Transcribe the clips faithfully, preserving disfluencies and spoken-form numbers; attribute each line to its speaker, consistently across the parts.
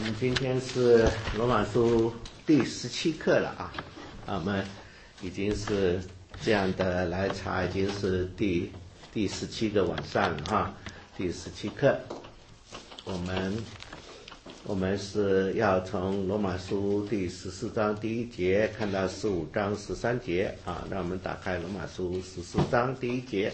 Speaker 1: 们今天是罗马书第十七课了啊，我们已经是这样的来查，已经是第第十七个晚上了哈，第十七课，我们我们是要从罗马书第十四章第一节看到十五章十三节啊，让我们打开罗马书十四章第一节。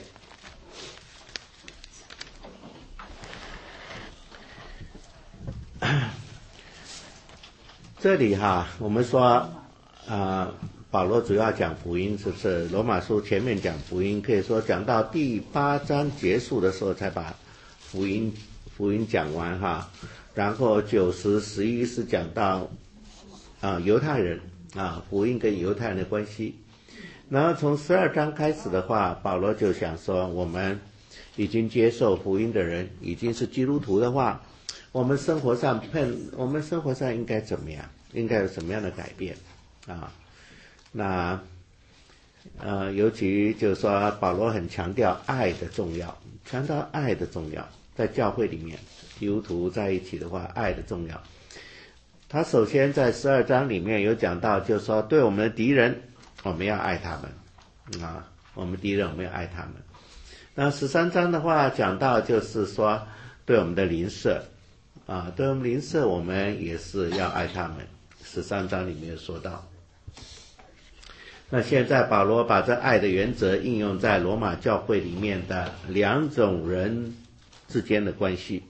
Speaker 1: 这里哈，我们说，啊、呃，保罗主要讲福音，是不是？罗马书前面讲福音，可以说讲到第八章结束的时候才把福音福音讲完哈。然后九十十一是讲到啊、呃、犹太人啊福音跟犹太人的关系。然后从十二章开始的话，保罗就想说，我们已经接受福音的人，已经是基督徒的话，我们生活上碰，我们生活上应该怎么样？应该有什么样的改变啊？那呃，尤其就是说，保罗很强调爱的重要，强调爱的重要，在教会里面，基督徒在一起的话，爱的重要。他首先在十二章里面有讲到，就是说，对我们的敌人，我们要爱他们啊，我们敌人我们要爱他们。那十三章的话讲到，就是说，对我们的邻舍。啊，对我们邻舍，我们也是要爱他们。十三章里面有说到。那现在保罗把这爱的原则应用在罗马教会里面的两种人之间的关系。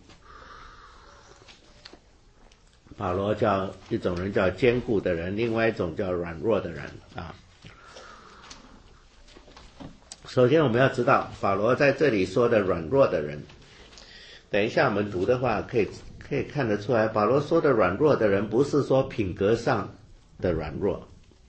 Speaker 1: 保罗叫一种人叫坚固的人，另外一种叫软弱的人啊。首先我们要知道，保罗在这里说的软弱的人，等一下我们读的话可以可以看得出来，保罗说的软弱的人不是说品格上的软弱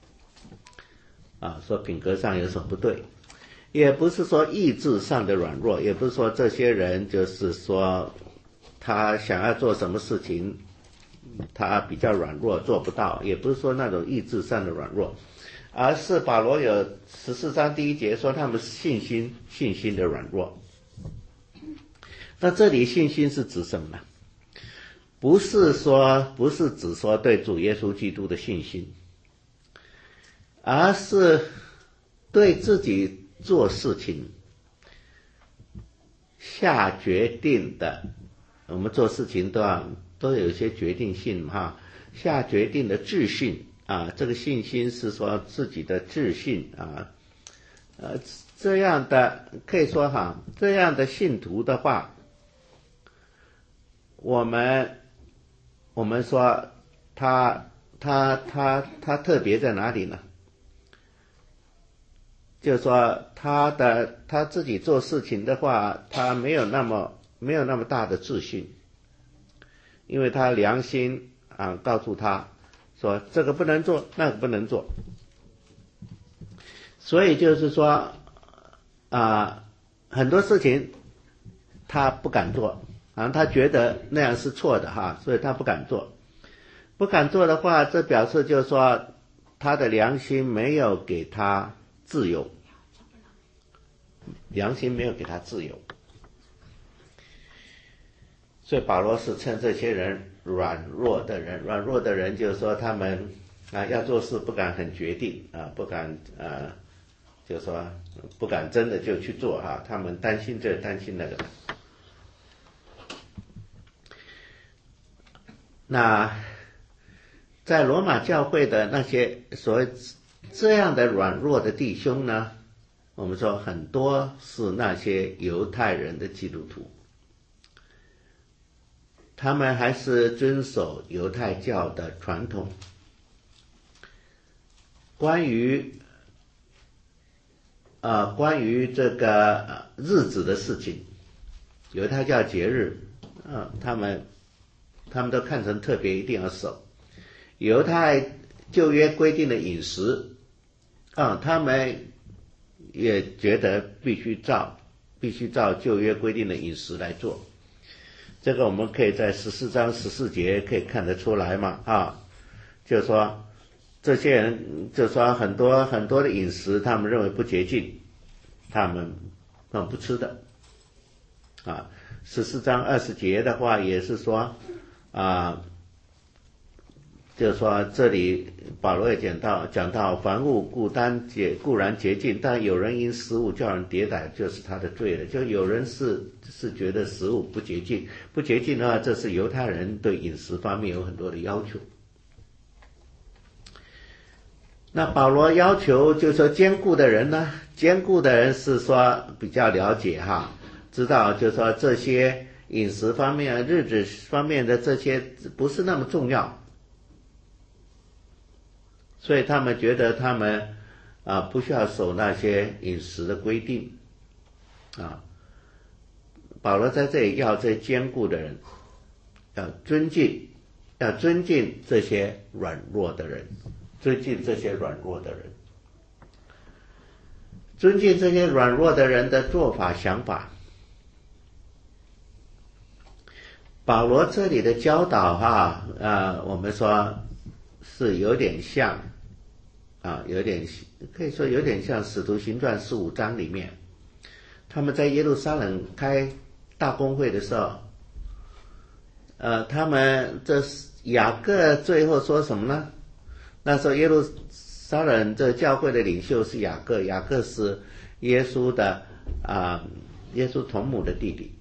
Speaker 1: 啊，说品格上有什么不对，也不是说意志上的软弱，也不是说这些人就是说他想要做什么事情他比较软弱做不到，也不是说那种意志上的软弱，而是保罗有十四章第一节说他们信心信心的软弱。那这里信心是指什么呢？不是说不是指说对主耶稣基督的信心，而是对自己做事情下决定的，我们做事情都要都有一些决定性哈，下决定的自信啊，这个信心是说自己的自信啊，呃，这样的可以说哈，这样的信徒的话，我们我们说他他他他特别在哪里呢？就是说他的他自己做事情的话，他没有那么没有那么大的自信，因为他良心啊告诉他说这个不能做，那个不能做，所以就是说啊很多事情他不敢做。然后他觉得那样是错的哈，所以他不敢做。不敢做的话，这表示就是说他的良心没有给他自由，良心没有给他自由。所以保罗是称这些人软弱的人，软弱的人就是说他们啊要做事不敢很决定啊，不敢啊，就是说不敢真的就去做哈，他们担心这担心那个。那在罗马教会的那些所谓这样的软弱的弟兄呢，我们说很多是那些犹太人的基督徒，他们还是遵守犹太教的传统，关于呃关于这个日子的事情，犹太教节日啊、呃，他们他们都看成特别一定要守。犹太旧约规定的饮食啊，他们也觉得必须照必须照旧约规定的饮食来做。这个我们可以在十四章十四节可以看得出来嘛啊，就是说这些人就是说很多很多的饮食他们认为不洁净，他们他们不吃的啊。十四章二十节的话也是说啊就是说这里保罗也讲到讲到凡物固当洁固然洁净，但有人因食物叫人跌倒，就是他的罪了。就有人是是觉得食物不洁净，不洁净的话，这是犹太人对饮食方面有很多的要求。那保罗要求就是说坚固的人呢，坚固的人是说比较了解哈，知道就是说这些饮食方面、日子方面的这些不是那么重要，所以他们觉得他们啊不需要守那些饮食的规定啊。保罗在这里要这坚固的人要尊敬，要尊敬这些软弱的人。尊敬这些软弱的人，尊敬这些软弱的人的做法想法。保罗这里的教导哈啊，我们说是有点像啊，有点可以说有点像《使徒行传》十五章里面，他们在耶路撒冷开大公会的时候，呃，他们这雅各最后说什么呢？那时候耶路撒冷这教会的领袖是雅各，雅各是耶稣的啊、呃，耶稣同母的弟弟。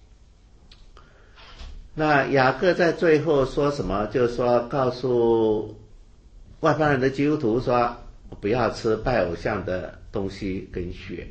Speaker 1: 那雅各在最后说什么？就是说告诉外邦人的基督徒说，不要吃拜偶像的东西跟血。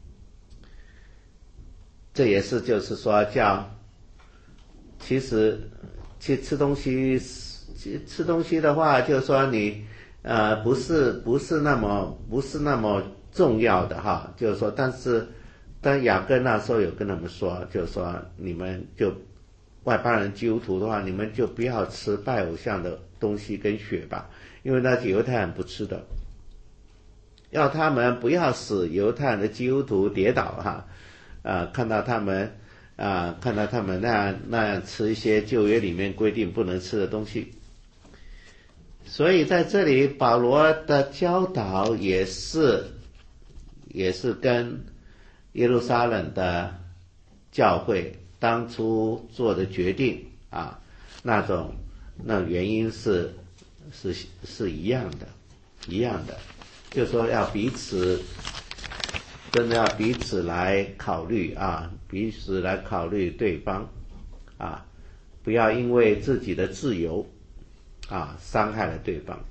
Speaker 1: 这也是就是说叫，其实去吃东西。吃东西的话，就是说你呃不是不是那么不是那么重要的哈，就是说，但是但雅各那时候有跟他们说，就是说你们就外邦人基督徒的话，你们就不要吃拜偶像的东西跟血吧，因为那些犹太人不吃的，要他们不要使犹太人的基督徒跌倒哈，啊、呃，看到他们啊、呃，看到他们那样那样吃一些旧约里面规定不能吃的东西。所以在这里保罗的教导也是也是跟耶路撒冷的教会当初做的决定啊，那种那原因是是是一样的一样的，就是说要彼此真的要彼此来考虑啊，彼此来考虑对方啊，不要因为自己的自由啊，伤害了对方。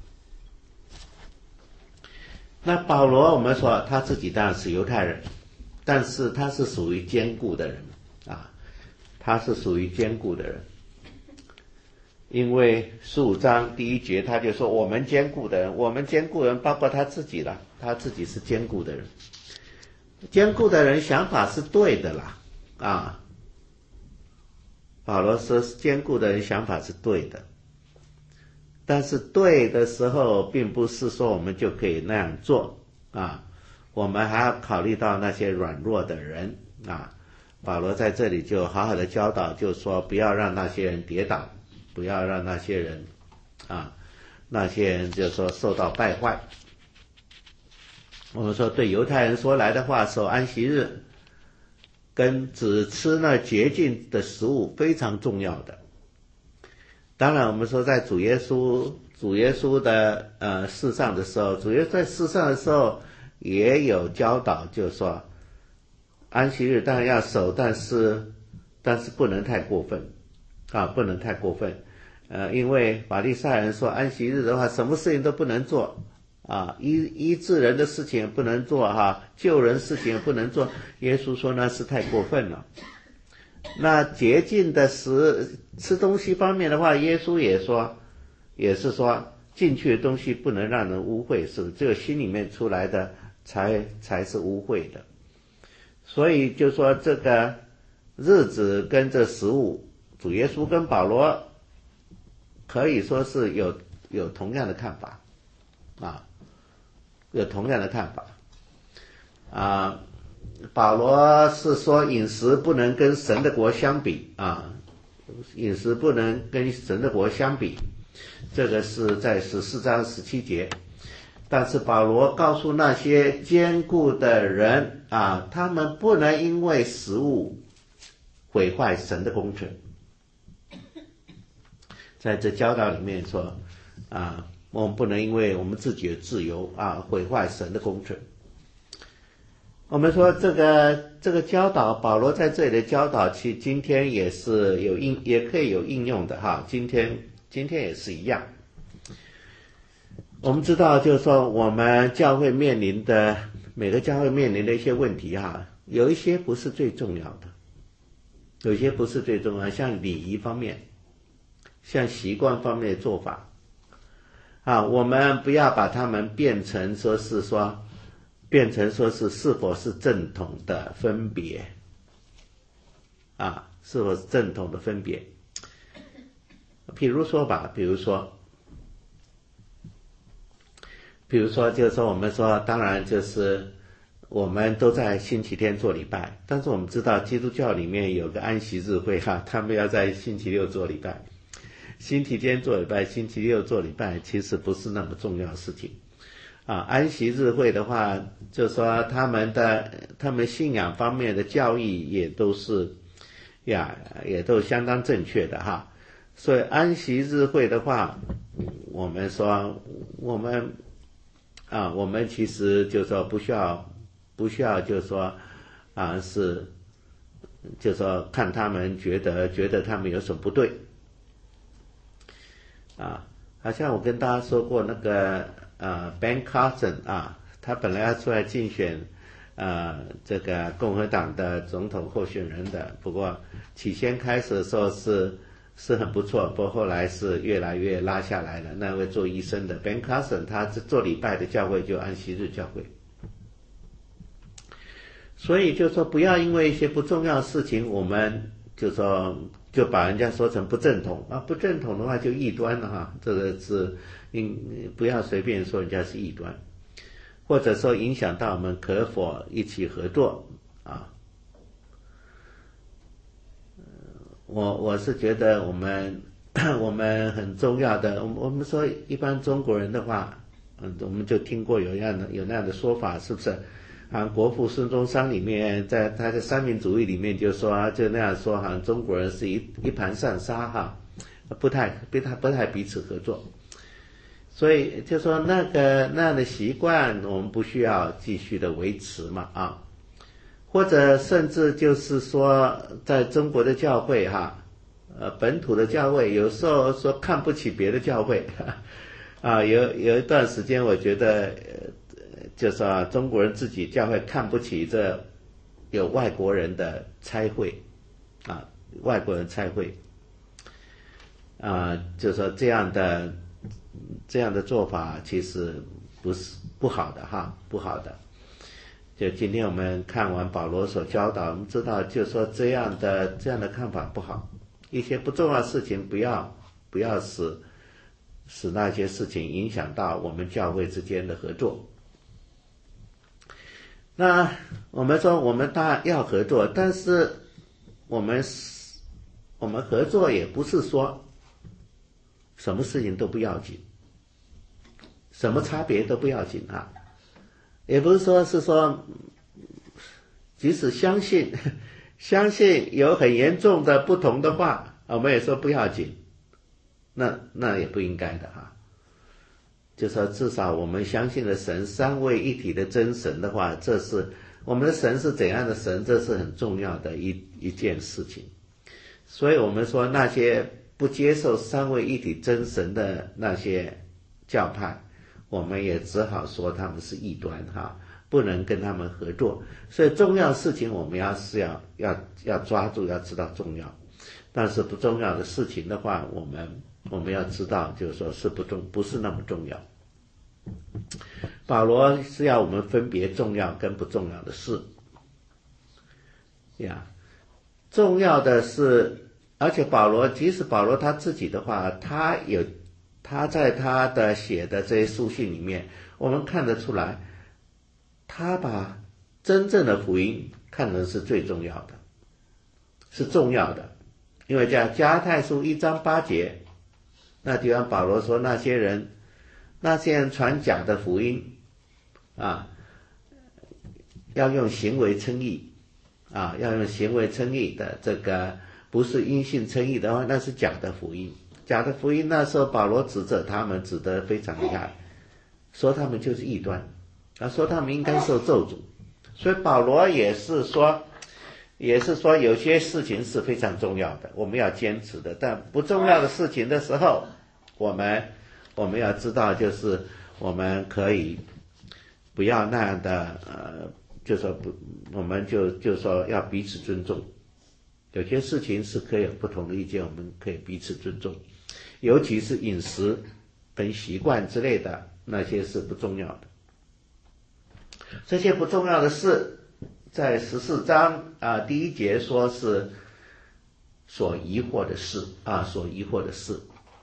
Speaker 1: 那保罗我们说他自己当然是犹太人，但是他是属于坚固的人啊，他是属于坚固的人。因为十五章第一节他就说我们坚固的人，我们坚固人包括他自己了，他自己是坚固的人。坚固的人想法是对的啦啊，保罗说坚固的人想法是对的。但是对的时候并不是说我们就可以那样做啊，我们还要考虑到那些软弱的人啊。保罗在这里就好好的教导，就说不要让那些人跌倒，不要让那些人啊，那些人就说受到败坏。我们说对犹太人说来的话，守安息日跟只吃那洁净的食物非常重要的。当然我们说在主耶稣主耶稣的呃世上的时候，主耶稣在世上的时候也有教导，就是说安息日当然要守，但是但是不能太过分啊，不能太过分。呃，因为法利赛人说安息日的话，什么事情都不能做啊，医医治人的事情也不能做哈，救人事情也不能做。耶稣说那是太过分了。那洁净的食吃东西方面的话，耶稣也说，也是说进去的东西不能让人污秽，是只有心里面出来的才才是污秽的。所以就说这个日子跟这食物，主耶稣跟保罗可以说是有有同样的看法啊，有同样的看法啊。保罗是说饮食不能跟神的国相比啊，饮食不能跟神的国相比，这个是在十四章十七节。但是保罗告诉那些坚固的人啊，他们不能因为食物毁坏神的工程。在这教导里面说啊，我们不能因为我们自己的自由啊毁坏神的工程。我们说这个这个教导，保罗在这里的教导，其实今天也是有应，也可以有应用的哈。今天今天也是一样。我们知道，就是说我们教会面临的每个教会面临的一些问题哈，有一些不是最重要的，有些不是最重要的，像礼仪方面，像习惯方面的做法啊，我们不要把它们变成说是说。变成说是是否是正统的分别啊，是否是正统的分别。比如说吧，比如说比如说就是说我们说当然就是我们都在星期天做礼拜，但是我们知道基督教里面有个安息日会哈，他们要在星期六做礼拜，星期天做礼拜，星期六做礼拜其实不是那么重要的事情啊。安息日会的话，就说他们的他们信仰方面的教义也都是呀，也都相当正确的哈。所以安息日会的话，我们说我们啊，我们其实就说不需要不需要就说啊是就说看他们觉得觉得他们有什么不对啊。好像我跟大家说过那个呃 Ben Carson 啊，他本来要出来竞选呃这个共和党的总统候选人的，不过起先开始的时候是是很不错，不过后来是越来越拉下来了。那位做医生的 Ben Carson， 他做礼拜的教会就安息日教会。所以就说不要因为一些不重要的事情，我们就说就把人家说成不正统啊，不正统的话就异端了哈。这个是应不要随便说人家是异端，或者说影响到我们可否一起合作啊。我我是觉得我们我们很重要的，我们说一般中国人的话，嗯，我们就听过有样的有那样的说法，是不是？啊，国父孙中山里面，在他的三民主义里面就说，就那样说，好像中国人是一一盘散沙哈，不太不太不太彼此合作。所以就说那个那样的习惯，我们不需要继续的维持嘛啊。或者甚至就是说，在中国的教会哈，呃，本土的教会有时候说看不起别的教会，啊，有有一段时间我觉得，呃，就是说中国人自己教会看不起这有外国人的差会，啊，外国人差会，啊，就是说这样的这样的做法其实不是不好的哈，不好的。就今天我们看完保罗所教导，我们知道就说这样的这样的看法不好，一些不重要的事情不要不要使使那些事情影响到我们教会之间的合作。那我们说我们当然要合作，但是我们我们合作也不是说什么事情都不要紧，什么差别都不要紧啊。也不是说是说即使相信相信有很严重的不同的话，我们也说不要紧，那那也不应该的哈。就说至少我们相信的神三位一体的真神的话，这是我们的神是怎样的神，这是很重要的一一件事情。所以我们说那些不接受三位一体真神的那些教派，我们也只好说他们是异端哈，不能跟他们合作。所以重要的事情我们要是要要要抓住，要知道重要。但是不重要的事情的话，我们我们要知道，就是说是不重不是那么重要。保罗是要我们分别重要跟不重要的事呀。重要的是，而且保罗即使保罗他自己的话，他有他在他的写的这些书信里面，我们看得出来，他把真正的福音看成是最重要的，是重要的。因为在加拉太书一章八节，那地方保罗说那些人那些人传假的福音啊，要用行为称义啊，要用行为称义的，这个不是因信称义的话，那是假的福音。 假的福音，那时候保罗指责他们，指得非常厉害，说他们就是异端，啊，说他们应该受咒诅。所以保罗也是说，也是说有些事情是非常重要的，我们要坚持的，但不重要的事情的时候，我们我们要知道，就是我们可以不要那样的，呃，就说不，我们就就说要彼此尊重。有些事情是可以有不同的意见，我们可以彼此尊重，尤其是饮食跟习惯之类的，那些是不重要的。这些不重要的事，在十四章啊第一节说是所疑惑的事啊，所疑惑的事。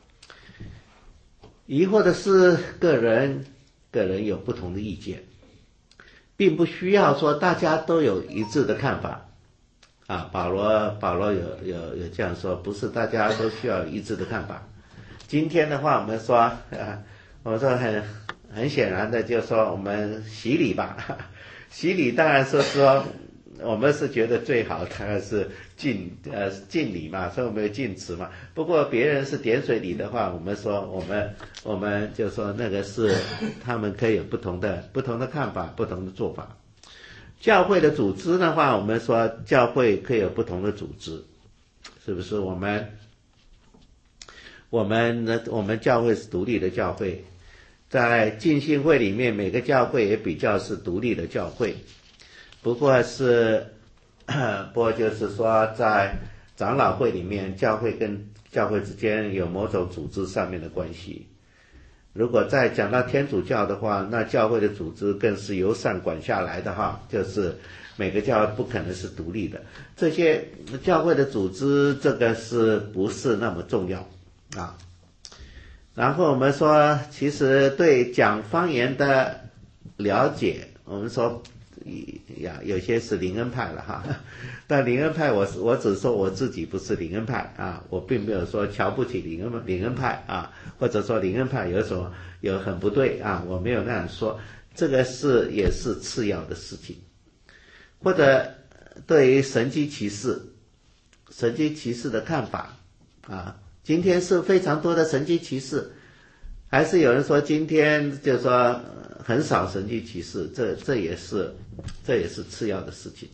Speaker 1: 疑惑的是个人个人有不同的意见，并不需要说大家都有一致的看法啊。保罗保罗有有有这样说，不是大家都需要一致的看法。今天的话，我们说啊，我们说很很显然的，就是说我们洗礼吧，洗礼当然是说我们是觉得最好，当然是敬呃敬礼嘛，所以我们有敬词嘛。不过别人是点水礼的话，我们说我们我们就说那个是他们可以有不同的不同的看法，不同的做法。教会的组织的话，我们说教会可以有不同的组织，是不是？我们我们呢？我们教会是独立的教会，在浸信会里面，每个教会也比较是独立的教会。不过是，不过就是说，在长老会里面，教会跟教会之间有某种组织上面的关系。如果再讲到天主教的话，那教会的组织更是由上管下来的哈，就是每个教会不可能是独立的。这些教会的组织，这个是不是那么重要啊？然后我们说，其实对讲方言的了解，我们说呀，有些是灵恩派了哈。但灵恩派我，我我只说我自己不是灵恩派啊，我并没有说瞧不起灵恩灵恩派啊，或者说灵恩派有什么有很不对啊，我没有那样说，这个是也是次要的事情。或者对于神迹奇事，神迹奇事的看法啊，今天是非常多的神迹奇事，还是有人说今天就是说很少神迹奇事，这这也是这也是次要的事情。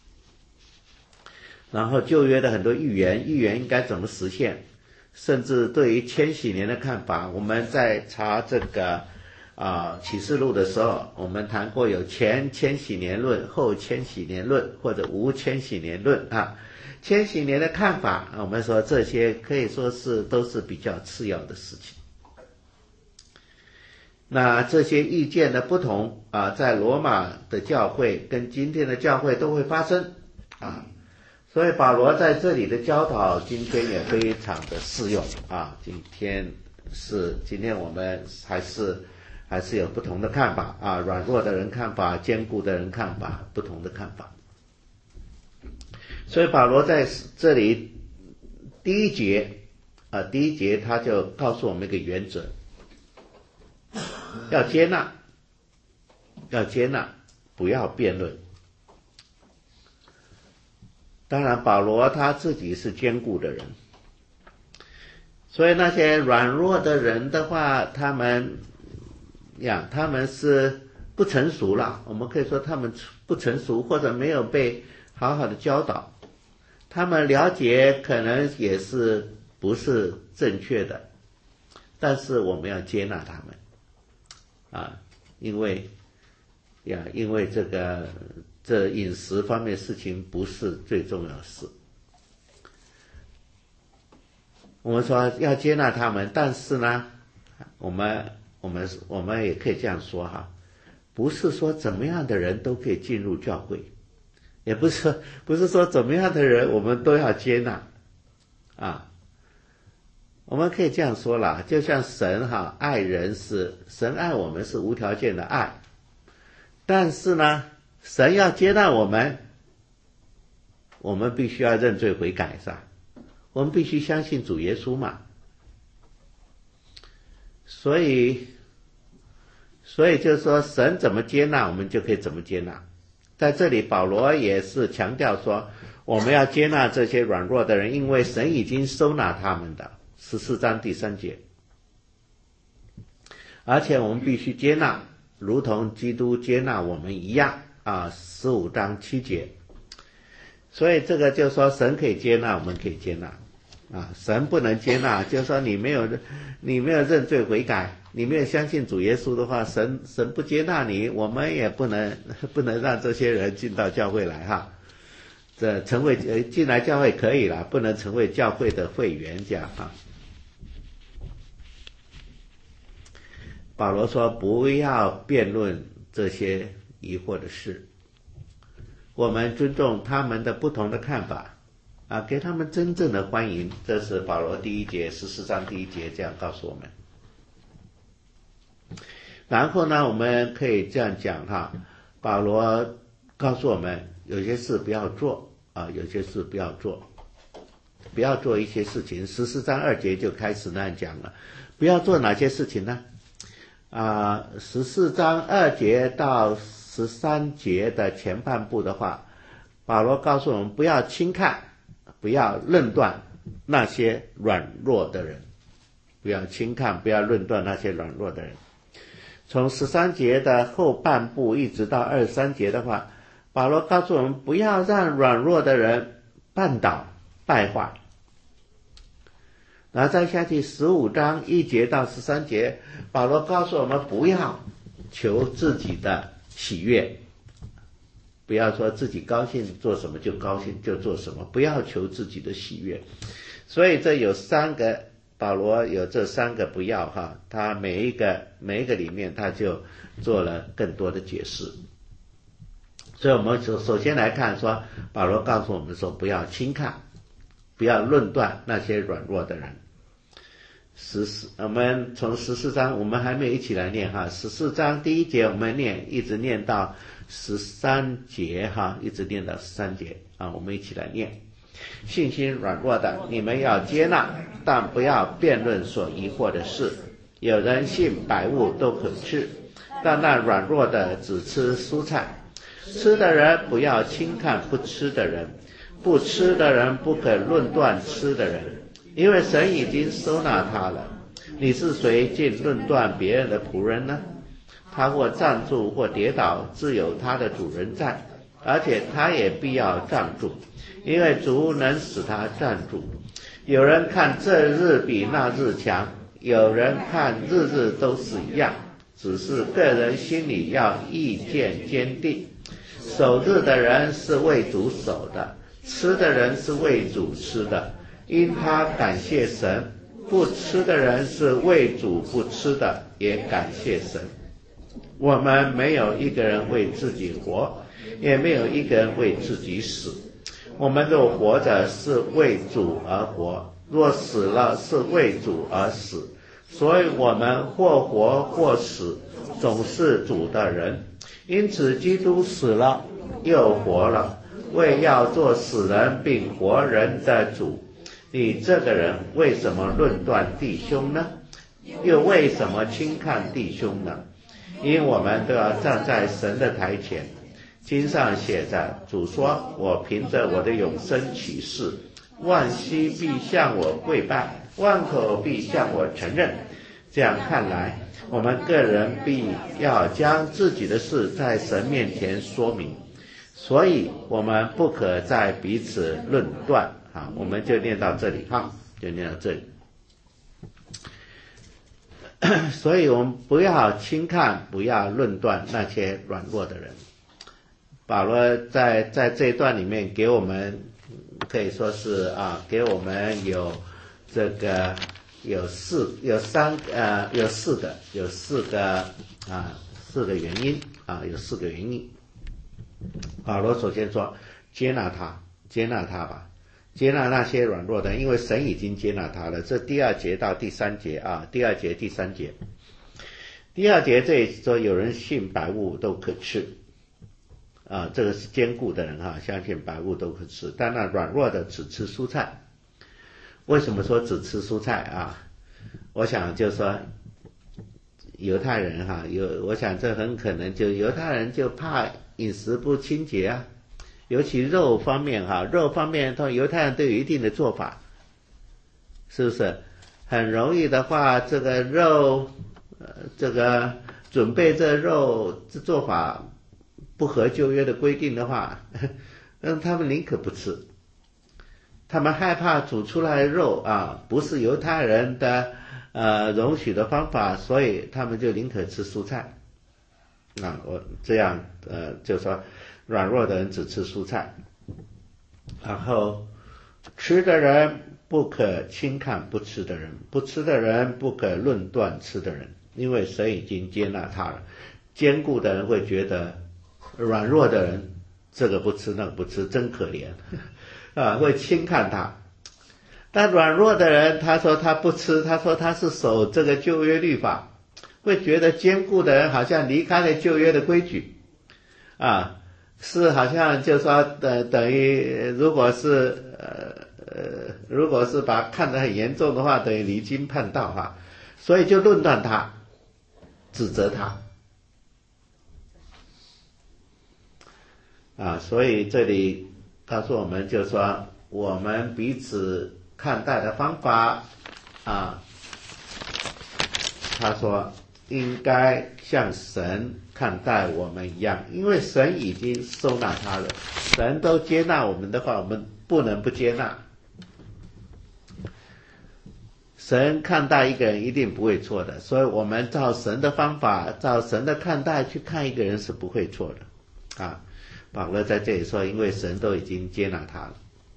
Speaker 1: 然后旧约的很多预言，预言应该怎么实现，甚至对于千禧年的看法，我们在查这个啊启示录的时候，我们谈过有前千禧年论、后千禧年论或者无千禧年论啊。千禧年的看法，我们说这些可以说是都是比较次要的事情。那这些意见的不同啊，在罗马的教会跟今天的教会都会发生啊。所以保罗在这里的教导今天也非常的适用啊。今天是今天我们还是还是有不同的看法啊，软弱的人看法，坚固的人看法，不同的看法。所以保罗在这里第一节啊，第一节他就告诉我们一个原则，要接纳，要接纳，不要辩论。当然保罗他自己是坚固的人，所以那些软弱的人的话，他们呀，他们是不成熟了，我们可以说他们不成熟，或者没有被好好的教导，他们了解可能也是不是正确的，但是我们要接纳他们啊，因为呀，因为这个这饮食方面事情不是最重要的事。我们说要接纳他们，但是呢，我们我们我们也可以这样说哈，不是说怎么样的人都可以进入教会，也不是不是说怎么样的人我们都要接纳啊。我们可以这样说啦，就像神哈爱人是神爱我们是无条件的爱，但是呢，神要接纳我们，我们必须要认罪悔改是吧？我们必须相信主耶稣嘛。所以所以就是说神怎么接纳我们就可以怎么接纳。在这里保罗也是强调说，我们要接纳这些软弱的人，因为神已经收纳他们的十四章第三节。而且我们必须接纳，如同基督接纳我们一样啊，十五章七节。所以这个就说神可以接纳，我们可以接纳啊，神不能接纳，就是说你没有你没有认罪悔改，你没有相信主耶稣的话，神神不接纳你，我们也不能不能让这些人进到教会来哈。这成为呃进来教会可以了，不能成为教会的会员这样哈。保罗说不要辩论这些疑惑的事，我们尊重他们的不同的看法啊，给他们真正的欢迎。这是保罗第一节十四章第一节这样告诉我们。然后呢，我们可以这样讲哈，保罗告诉我们有些事不要做啊，有些事不要做，不要做一些事情。十四章二节就开始那样讲了，不要做哪些事情呢？啊，十四章二节到十三节的前半部的话，保罗告诉我们不要轻看，不要论断那些软弱的人，不要轻看，不要论断那些软弱的人。从十三节的后半部一直到二十三节的话，保罗告诉我们不要让软弱的人绊倒败坏。然后再下去十五章一节到十三节，保罗告诉我们不要求自己的喜悦，不要说自己高兴做什么就高兴就做什么，不要求自己的喜悦。所以这有三个，保罗有这三个不要哈，他每一个每一个里面他就做了更多的解释。所以我们首首先来看说，保罗告诉我们说不要轻看，不要论断那些软弱的人。十四，我们从十四章，我们还没有一起来念哈。十四章第一节我们念，一直念到十三节哈，一直念到十三节啊，我们一起来念。信心软弱的，你们要接纳，但不要辩论所疑惑的事。有人信百物都可吃，但那软弱的只吃蔬菜。吃的人不要轻看不吃的人，不吃的人不可论断吃的人，因为神已经收纳他了。你是谁竟论断别人的仆人呢？他或站住或跌倒，自有他的主人在，而且他也必要站住，因为主能使他站住。有人看这日比那日强，有人看日日都是一样，只是个人心里要意见坚定。守日的人是为主守的，吃的人是为主吃的，因他感谢神；不吃的人是为主不吃的，也感谢神。我们没有一个人为自己活，也没有一个人为自己死。我们若活着是为主而活，若死了是为主而死。所以我们或活或死，总是主的人。因此基督死了又活了，为要做死人并活人的主。你这个人为什么论断弟兄呢？又为什么轻看弟兄呢？因我们都要站在神的台前。经上写着，主说，我凭着我的永生起誓，万膝必向我跪拜，万口必向我承认。这样看来，我们个人必要将自己的事在神面前说明，所以我们不可再彼此论断。好，我们就念到这里哈，就念到这里。所以我们不要轻看，不要论断那些软弱的人。保罗在在这一段里面给我们可以说是啊，给我们有这个有四有三呃有四个有四个啊四个原因啊有四个原因。保罗首先说接纳他，接纳他吧，接纳那些软弱的，因为神已经接纳他了。这第二节到第三节啊，第二节第三节。第二节这里说有人信百物都可吃。啊，这个是坚固的人哈，相信百物都可吃，但那软弱的只吃蔬菜。为什么说只吃蔬菜啊？我想就是说犹太人哈，有我想这很可能就犹太人就怕饮食不清洁啊，尤其肉方面哈，肉方面他犹太人都有一定的做法，是不是？ 很容易的话，这个肉，呃，这个准备这肉这做法不合旧约的规定的话，嗯，他们宁可不吃。他们害怕煮出来的肉啊，不是犹太人的呃容许的方法，所以他们就宁可吃蔬菜。啊，我这样呃，就说软弱的人只吃蔬菜，然后吃的人不可轻看不吃的人，不吃的人不可论断吃的人，因为神已经接纳他了。坚固的人会觉得软弱的人这个不吃那个不吃真可怜啊，会轻看他。但软弱的人他说他不吃，他说他是守这个旧约律法，会觉得坚固的人好像离开了旧约的规矩啊，是好像就说等等于如果是呃呃如果是把看得很严重的话，等于离经叛道哈，所以就论断他，指责他啊，所以这里告诉我们就说我们彼此看待的方法啊，他说应该像神看待我们一样，因为神已经收纳他了，神都接纳我们的话，我们不能不接纳。神看待一个人一定不会错的，所以我们照神的方法，照神的看待去看一个人是不会错的啊。保罗在这里说，因为神都已经接纳他了。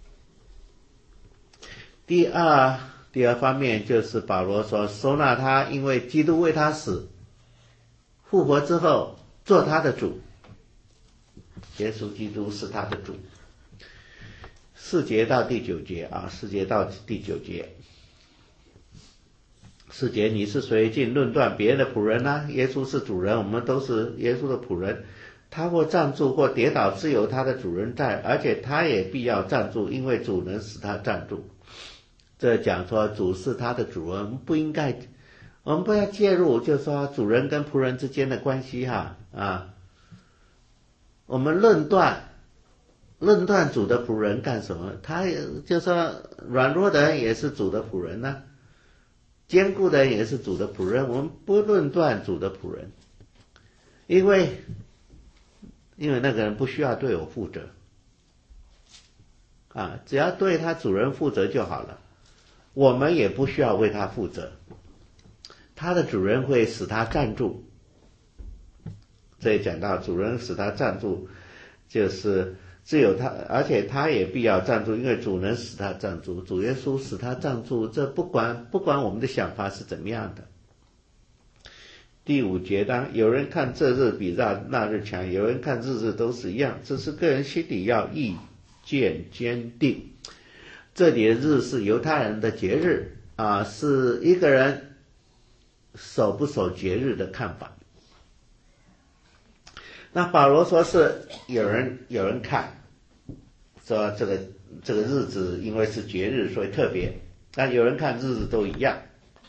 Speaker 1: 第二第二方面就是保罗说收纳他，因为基督为他死，复活之后做他的主，耶稣基督是他的主。四节到第九节啊，四节到第九节。四节，你是谁竟论断别人的仆人呢？耶稣是主人，我们都是耶稣的仆人。他或站住或跌倒是有他的主人在，而且他也必要站住，因为主能使他站住。这讲说主是他的主人，我们不应该，我们不要介入，就是说主人跟仆人之间的关系哈啊。我们论断论断主的仆人干什么？他就说软弱的人也是主的仆人呢、啊，坚固的人也是主的仆人，我们不论断主的仆人，因为因为那个人不需要对我负责啊，只要对他主人负责就好了，我们也不需要为他负责，他的主人会使他站住。这里讲到主人使他站住，就是只有他，而且他也必要站住，因为主能使他站住，主耶稣使他站住，这不管不管我们的想法是怎么样的。第五节，当有人看这日比那那日强，有人看日日都是一样，这是个人心里要意见坚定。这里的日是犹太人的节日啊，是一个人守不守节日的看法。那保罗说是有人有人看说这个这个日子因为是节日所以特别，但有人看日子都一样。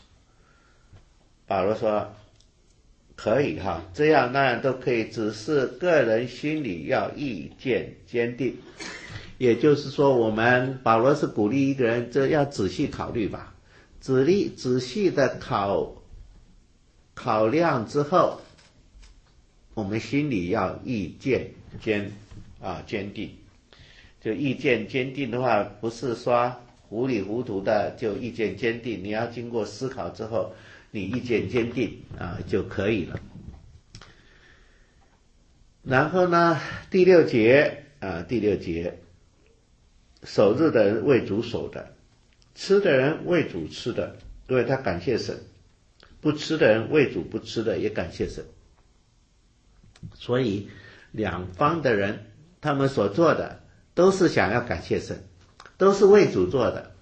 Speaker 1: 保罗说可以哈，这样那样都可以，只是个人心里要意见坚定。也就是说，我们保罗是鼓励一个人，这要仔细考虑吧，仔细仔细的考考量之后，我们心里要意见坚啊坚定。就意见坚定的话，不是说糊里糊涂的就意见坚定，你要经过思考之后，你意见坚定啊就可以了。然后呢，第六节啊，第六节，守日的人为主守的，吃的人为主吃的，因为他感谢神；不吃的人为主不吃的，也感谢神。所以两方的人，他们所做的都是想要感谢神，都是为主做的，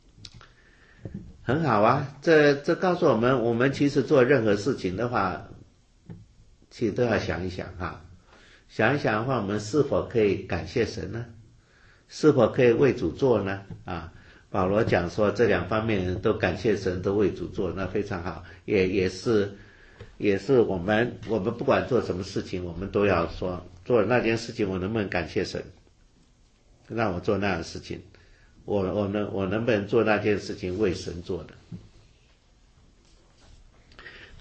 Speaker 1: 很好啊。这这告诉我们，我们其实做任何事情的话，其实都要想一想哈，想一想的话，我们是否可以感谢神呢？是否可以为主做呢？啊，保罗讲说这两方面都感谢神，都为主做，那非常好，也也是也是我们我们不管做什么事情，我们都要说做那件事情我能不能感谢神，让我做那样的事情，我我能我能不能做那件事情为神做的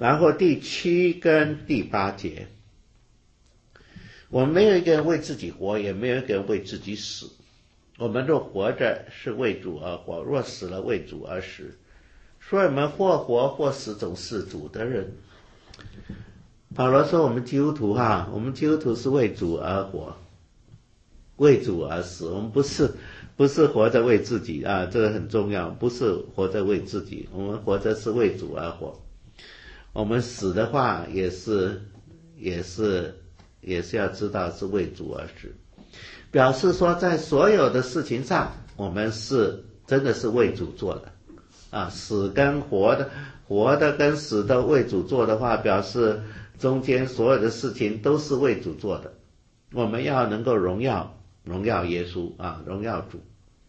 Speaker 1: 然后第七跟第八节，我们没有一个人为自己活，也没有一个人为自己死。我们若活着是为主而活，若死了为主而死。所以我们或活或死，总是主的人。保罗说我们基督徒哈，我们基督徒是为主而活，为主而死。我们不是不是活着为自己啊，这个很重要，不是活着为自己，我们活着是为主而活。我们死的话也是也是也是要知道是为主而死，表示说在所有的事情上我们是真的是为主做的啊，死跟活的活的跟死的为主做的话，表示中间所有的事情都是为主做的。我们要能够荣耀荣耀耶稣啊，荣耀主。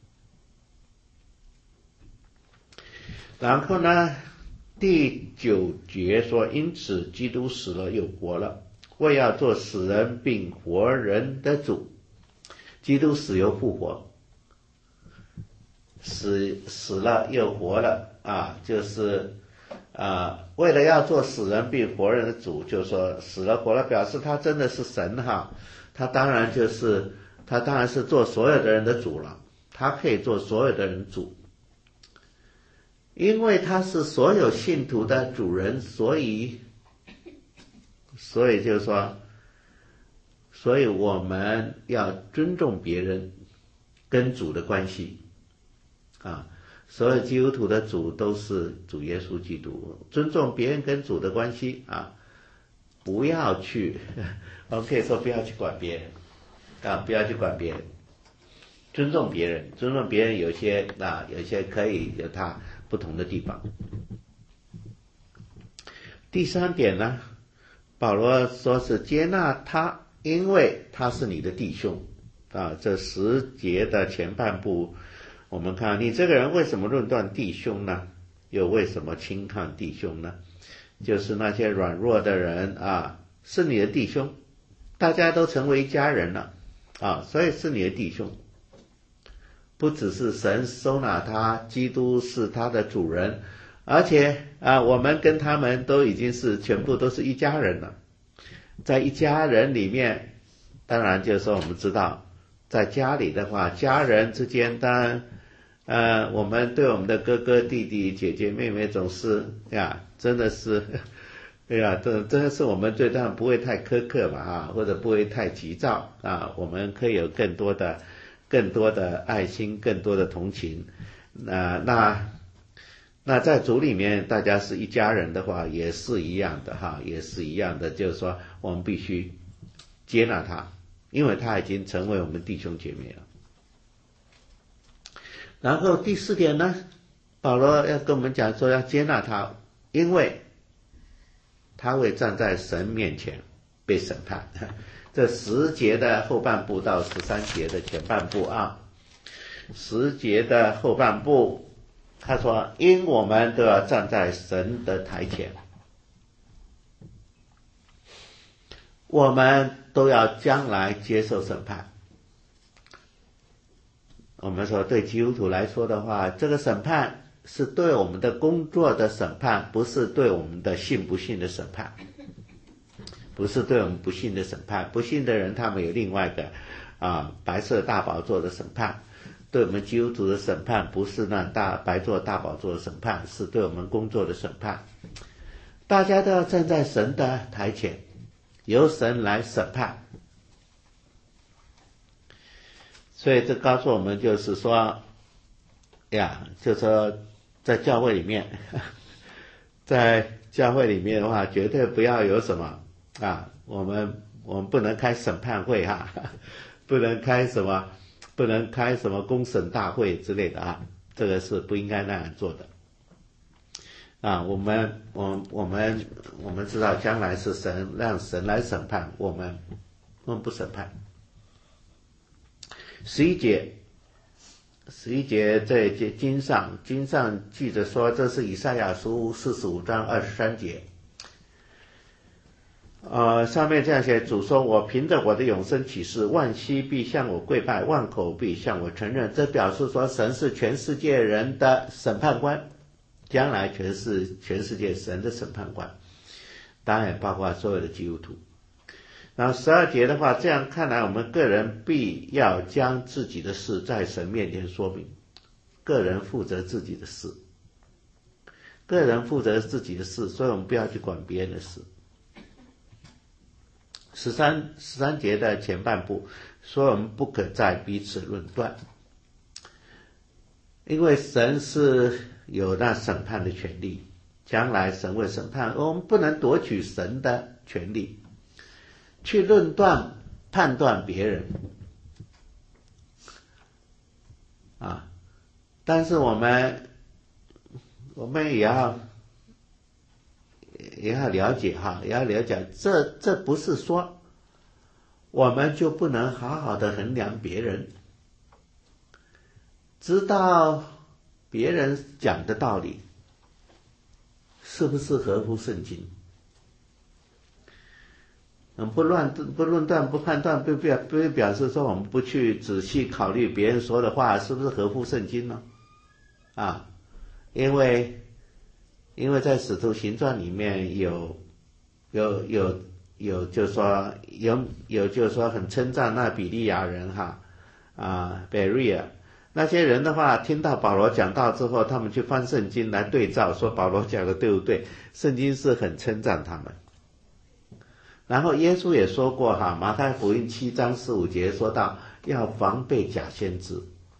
Speaker 1: 然后呢第九节说，因此基督死了又活了，为要做死人并活人的主。基督死又复活，死死了又活了啊，就是啊，为了要做死人并活人的主，就是说死了活了，表示他真的是神哈，他当然就是他当然是做所有的人的主了，他可以做所有的人主。因为他是所有信徒的主人，所以所以就是说所以我们要尊重别人跟主的关系啊，所有基督徒的主都是主耶稣基督，尊重别人跟主的关系啊，不要去我们可以说不要去管别人啊，不要去管别人，尊重别人，尊重别人有些啊有些可以有他不同的地方。第三点呢，保罗说是接纳他，因为他是你的弟兄啊。这十节的前半部我们看，你这个人为什么论断弟兄呢？又为什么轻看弟兄呢？就是那些软弱的人啊，是你的弟兄，大家都成为一家人了啊，所以是你的弟兄。不只是神收纳他，基督是他的主人，而且啊，我们跟他们都已经是全部都是一家人了。在一家人里面，当然就是说我们知道，在家里的话，家人之间当然呃，我们对我们的哥哥弟弟姐姐妹妹总是呀，真的是哎呀，这真的是我们对他们不会太苛刻嘛啊，或者不会太急躁啊，我们可以有更多的更多的爱心，更多的同情。那那那在主里面大家是一家人的话也是一样的哈，也是一样的，就是说我们必须接纳他，因为他已经成为我们弟兄姐妹了。然后第四点呢，保罗要跟我们讲说要接纳他，因为他会站在神面前被审判。这十节的后半部到十三节的前半部啊，十节的后半部他说，因我们都要站在神的台前，我们都要将来接受审判。我们说对基督徒来说的话，这个审判是对我们的工作的审判，不是对我们的信不信的审判，不是对我们不信的审判。不信的人他们有另外一个啊白色大宝座的审判，对我们基督徒的审判不是那大白座大宝座的审判，是对我们工作的审判。大家都要站在神的台前，由神来审判。所以这告诉我们就是说呀，就是说在教会里面，在教会里面的话，绝对不要有什么啊，我们我们不能开审判会哈，不能开什么，不能开什么公审大会之类的啊，这个是不应该那样做的。啊，我们我我们我们知道将来是神让神来审判我们，我们不审判。十一节，十一节在经上，经上记着说，这是以赛亚书四十五章二十三节。呃，上面这样写，主说，我凭着我的永生启示，万膝必向我跪拜，万口必向我承认。这表示说，神是全世界人的审判官，将来全是全世界神的审判官。 当然也包括所有的基督徒。然后十二节的话，这样看来，我们个人必要将自己的事在神面前说明，个人负责自己的事，个人负责自己的事，所以我们不要去管别人的事。十三十三节的前半部说，我们不可再彼此论断，因为神是有那审判的权利，将来神会审判，我们不能夺取神的权利去论断判断别人啊。但是我们我们也要也要了解哈，也要了解，这这不是说我们就不能好好的衡量别人，知道别人讲的道理是不是合乎圣经。嗯，不乱不论断不判断，不表不表示说我们不去仔细考虑别人说的话是不是合乎圣经呢？啊，因为因为在使徒行传里面有有有有就是说有有就是说很称赞那比利亚人哈啊 Berea 那些人的话，听到保罗讲道之后，他们去翻圣经来对照，说保罗讲的对不对？圣经是很称赞他们。然后耶稣也说过哈，马太福音七章十五节说到要防备假先知。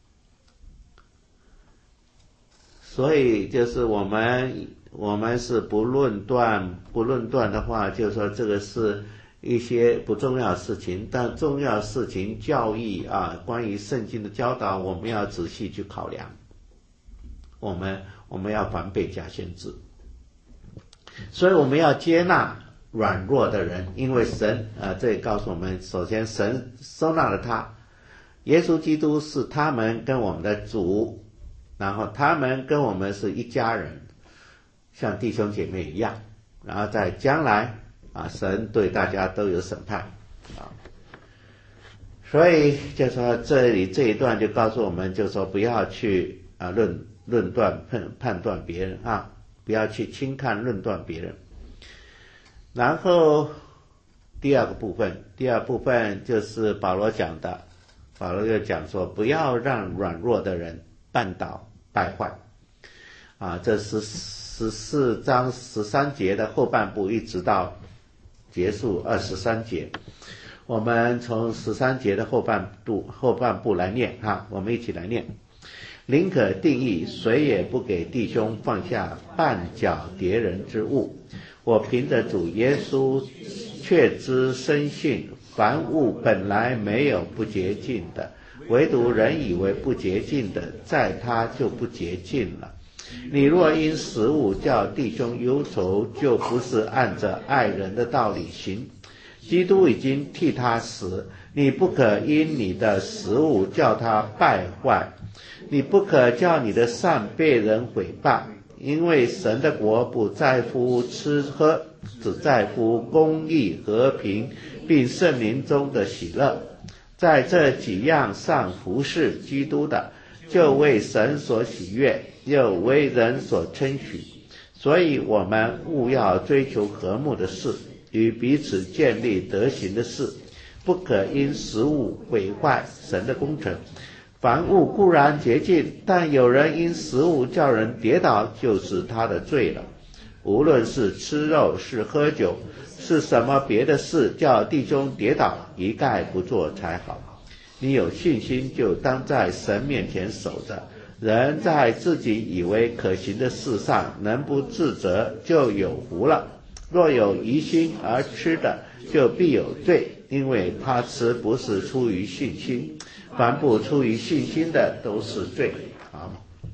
Speaker 1: 所以就是我们我们是不论断不论断的话，就是说这个是一些不重要的事情，但重要的事情教义啊，关于圣经的教导，我们要仔细去考量。我们我们要防备假先知，所以我们要接纳软弱的人，因为神啊，这也告诉我们，首先神收纳了他，耶稣基督是他们跟我们的主，然后他们跟我们是一家人，像弟兄姐妹一样，然后在将来啊，神对大家都有审判啊，所以就说这里这一段就告诉我们，就说不要去啊论论断判判断别人啊，不要去轻看论断别人。然后第二个部分，第二部分就是保罗讲的，保罗就讲说，不要让软弱的人绊倒败坏啊，这是十四章十三节的后半部一直到结束二十三节，我们从十三节的后半部后半部来念哈，我们一起来念。宁可定义，谁也不给弟兄放下绊脚跌人之物。我凭着主耶稣确知深信，凡物本来没有不洁净的，唯独人以为不洁净的，在他就不洁净了。你若因食物叫弟兄忧愁，就不是按着爱人的道理行。基督已经替他死，你不可因你的食物叫他败坏，你不可叫你的善被人毁谤。因为神的国不在乎吃喝，只在乎公义、和平，并圣灵中的喜乐。在这几样上服侍基督的，就为神所喜悦，又为人所称许。所以我们务要追求和睦的事，与彼此建立德行的事，不可因食物毁坏神的工程。凡物固然洁净，但有人因食物叫人跌倒，就是他的罪了。无论是吃肉，是喝酒，是什么别的事叫弟兄跌倒，一概不做才好。你有信心，就当在神面前守着。人在自己以为可行的事上能不自责，就有福了。若有疑心而吃的，就必有罪，因为他吃不是出于信心。凡不出于信心的都是罪。好，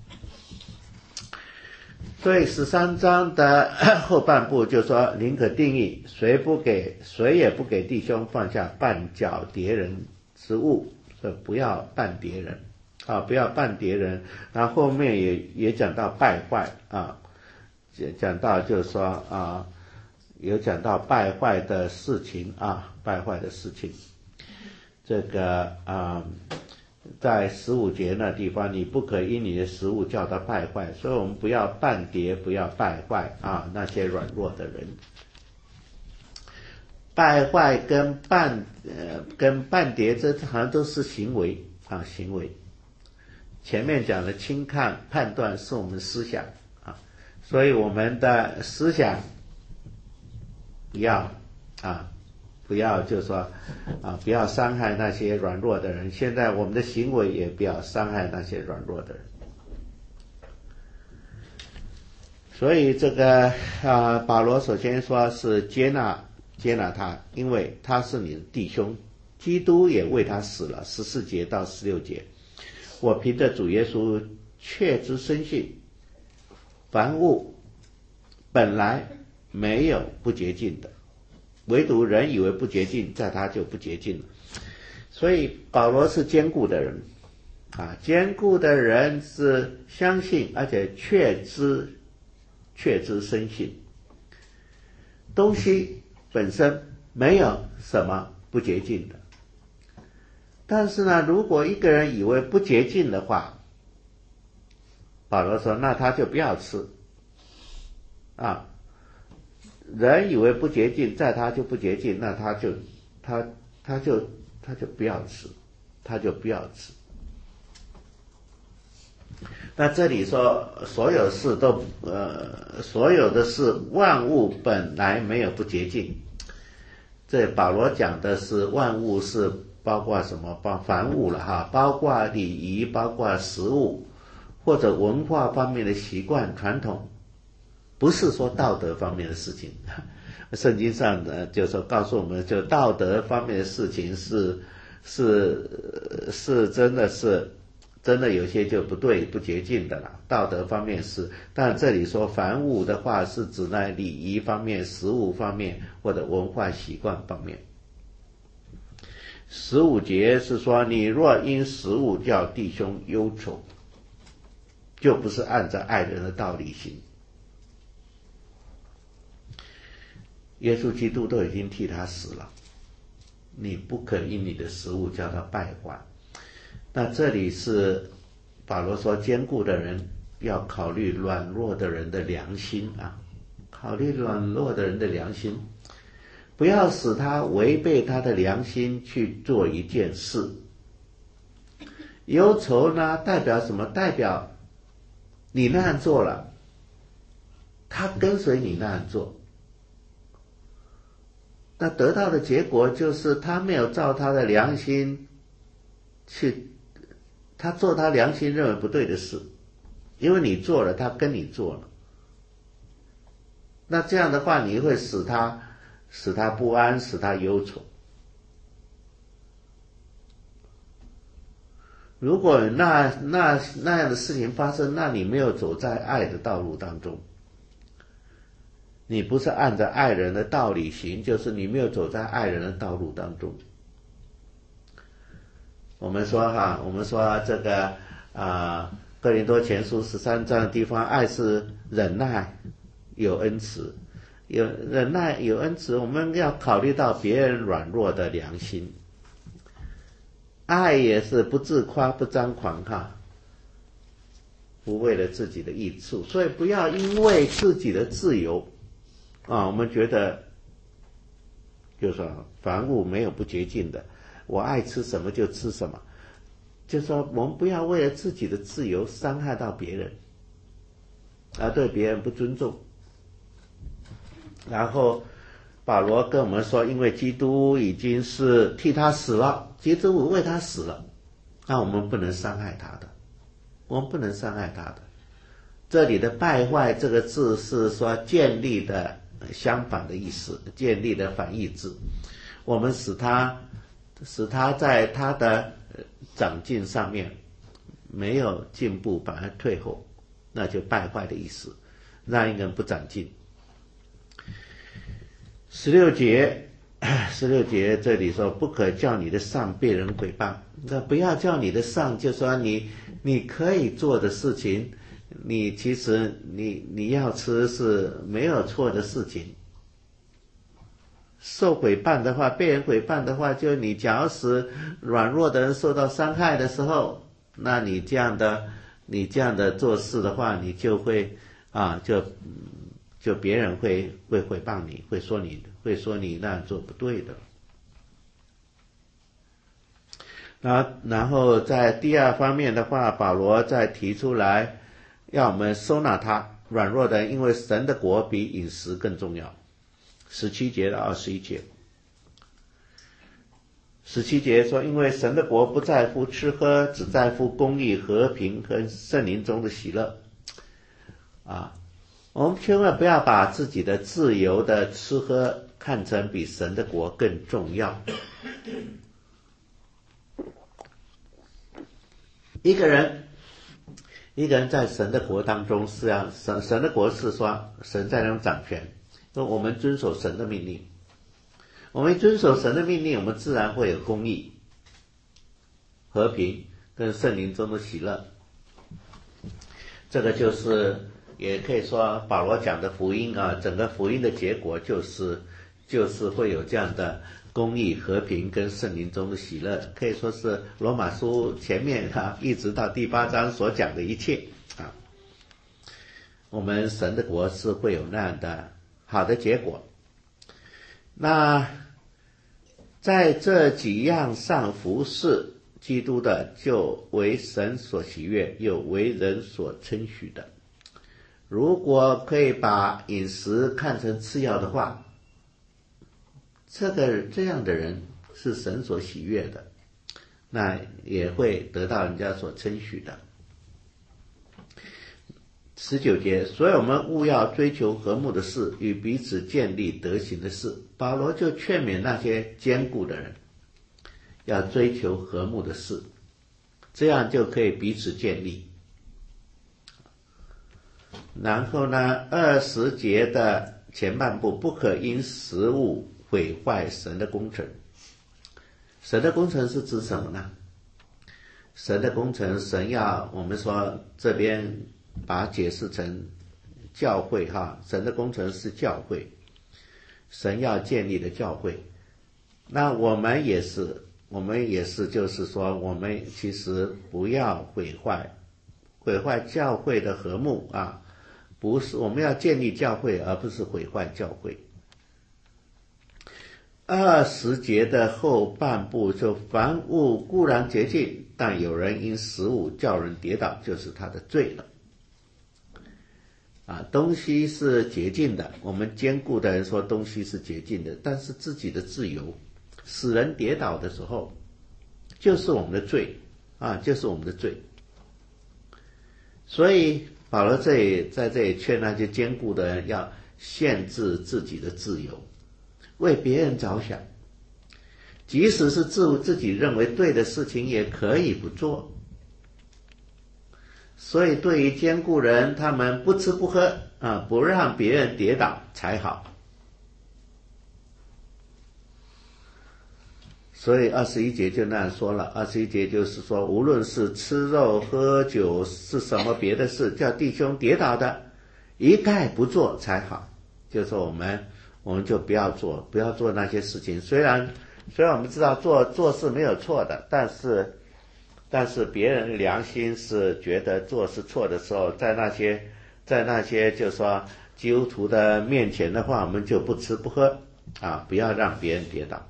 Speaker 1: 所以十三章的后半部就说，宁可定义，谁不给谁也不给弟兄放下绊脚跌人之物，所以不要绊跌人啊，不要绊跌人。然后后面也也讲到败坏啊，讲到就是说啊，有讲到败坏的事情啊，败坏的事情。这个啊、嗯，在十五节那地方，你不可因你的食物叫他败坏，所以我们不要絆跌，不要败坏啊那些软弱的人。 败坏跟半呃跟半碟，这好像都是行为啊行为。前面讲的轻看判断是我们思想啊，所以我们的思想不要啊不要就是说啊不要伤害那些软弱的人，现在我们的行为也不要伤害那些软弱的人。所以这个啊保罗首先说是接纳接纳他，因为他是你的弟兄，基督也为他死了，十四节到十六节。我凭着主耶稣确知深信，凡物本来没有不洁净的，唯独人以为不洁净，在他就不洁净了。所以保罗是坚固的人啊，坚固的人是相信而且确知确知深信，东西本身没有什么不洁净的。但是呢，如果一个人以为不洁净的话，保罗说那他就不要吃啊。人以为不洁净，在他就不洁净，那他就他他就他就不要吃，他就不要吃。那这里说所有事都呃所有的事万物本来没有不洁净，这保罗讲的是万物是包括什么？包凡物了哈，包括礼仪，包括食物，或者文化方面的习惯传统，不是说道德方面的事情。圣经上呢，就是说告诉我们，就道德方面的事情是是是真的是真的有些就不对不洁净的了，道德方面是。但这里说凡物的话，是指在礼仪方面、食物方面或者文化习惯方面。十五节是说，你若因食物叫弟兄忧愁，就不是按照爱人的道理行。耶稣基督都已经替他死了，你不可因你的食物叫他败坏。那这里是保罗说，坚固的人要考虑软弱的人的良心啊，考虑软弱的人的良心，不要使他违背他的良心去做一件事。忧愁呢，代表什么？代表你那样做了，他跟随你那样做，那得到的结果就是他没有照他的良心去，他做他良心认为不对的事，因为你做了，他跟你做了。那这样的话，你会使他使他不安，使他忧愁。如果那那那样的事情发生，那你没有走在爱的道路当中，你不是按照爱人的道理行，就是你没有走在爱人的道路当中。我们说哈，我们说这个啊，哥林多前书十三章的地方，爱是忍耐，有恩慈。有忍耐有恩慈，我们要考虑到别人软弱的良心。爱也是不自夸不张狂哈，不为了自己的益处，所以不要因为自己的自由啊，我们觉得就是说凡物没有不洁净的，我爱吃什么就吃什么，就是说我们不要为了自己的自由伤害到别人，而对别人不尊重。然后保罗跟我们说，因为基督已经是替他死了，基督为他死了，那我们不能伤害他的，我们不能伤害他的。这里的败坏这个字是说建立的相反的意思，建立的反义字，我们使他使他在他的长进上面没有进步，反而退后，那就败坏的意思，让一个人不长进。十六节，十六节这里说，不可叫你的上被人毁谤。那不要叫你的上，就说你你可以做的事情，你其实你你要吃是没有错的事情。受毁谤的话，被人毁谤的话，就你假如使软弱的人受到伤害的时候，那你这样的你这样的做事的话，你就会啊就就别人会会诽谤你，会说你会说你那样做不对的。然然后在第二方面的话，保罗再提出来，要我们收纳他软弱的，因为神的国比饮食更重要。十七节到二十一节，十七节说，因为神的国不在乎吃喝，只在乎公义、和平和圣灵中的喜乐。啊，我们千万不要把自己的自由的吃喝看成比神的国更重要。一个人，一个人在神的国当中是要神神的国是说神在那种掌权，说我们遵守神的命令，我们遵守神的命令，我们自然会有公义、和平跟圣灵中的喜乐。这个就是也可以说保罗讲的福音啊，整个福音的结果就是就是会有这样的公义、和平跟圣灵中的喜乐，可以说是罗马书前面啊一直到第八章所讲的一切啊。我们神的国是会有那样的好的结果。那在这几样上服侍基督的，就为神所喜悦，又为人所称许的。如果可以把饮食看成次要的话，这个这样的人是神所喜悦的，那也会得到人家所称许的。十九节，所以我们务要追求和睦的事，与彼此建立德行的事。保罗就劝勉那些坚固的人，要追求和睦的事，这样就可以彼此建立。然后呢，二十节的前半部，不可因食物毁坏神的工程。神的工程是指什么呢？神的工程，神要我们说这边把它解释成教会哈，神的工程是教会，神要建立的教会。那我们也是，我们也是，就是说，我们其实不要毁坏，毁坏教会的和睦啊，不是，我们要建立教会，而不是毁坏教会。二十节的后半部就凡物固然洁净，但有人因食物叫人跌倒，就是他的罪了。啊，东西是洁净的，我们坚固的人说东西是洁净的，但是自己的自由使人跌倒的时候，就是我们的罪啊，就是我们的罪。所以保罗这里在这里劝那些坚固的人要限制自己的自由，为别人着想，即使是自自己认为对的事情也可以不做。所以对于坚固人，他们不吃不喝啊，不让别人跌倒才好。所以二十一节就那样说了，二十一节就是说，无论是吃肉喝酒是什么别的事，叫弟兄跌倒的，一概不做才好。就是说我们我们就不要做，不要做那些事情。虽然虽然我们知道做做事没有错的，但是但是别人良心是觉得做是错的时候，在那些在那些就是说基督徒的面前的话，我们就不吃不喝啊，不要让别人跌倒。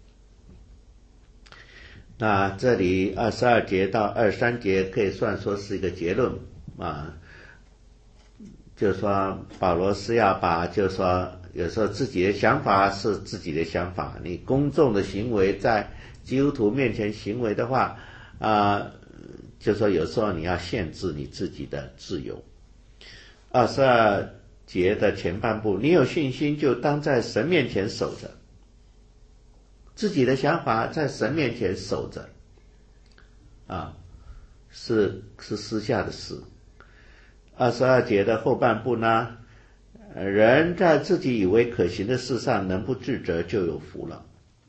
Speaker 1: 那这里二十二节到二十三节可以算说是一个结论啊，就是说保罗是要把，就是说有时候自己的想法是自己的想法，你公众的行为在基督徒面前行为的话啊，就是说有时候你要限制你自己的自由。二十二节的前半部，你有信心就当在神面前守着，自己的想法在神面前守着啊，是是私下的事。二十二节的后半部呢，人在自己以为可行的事上能不自责就有福了。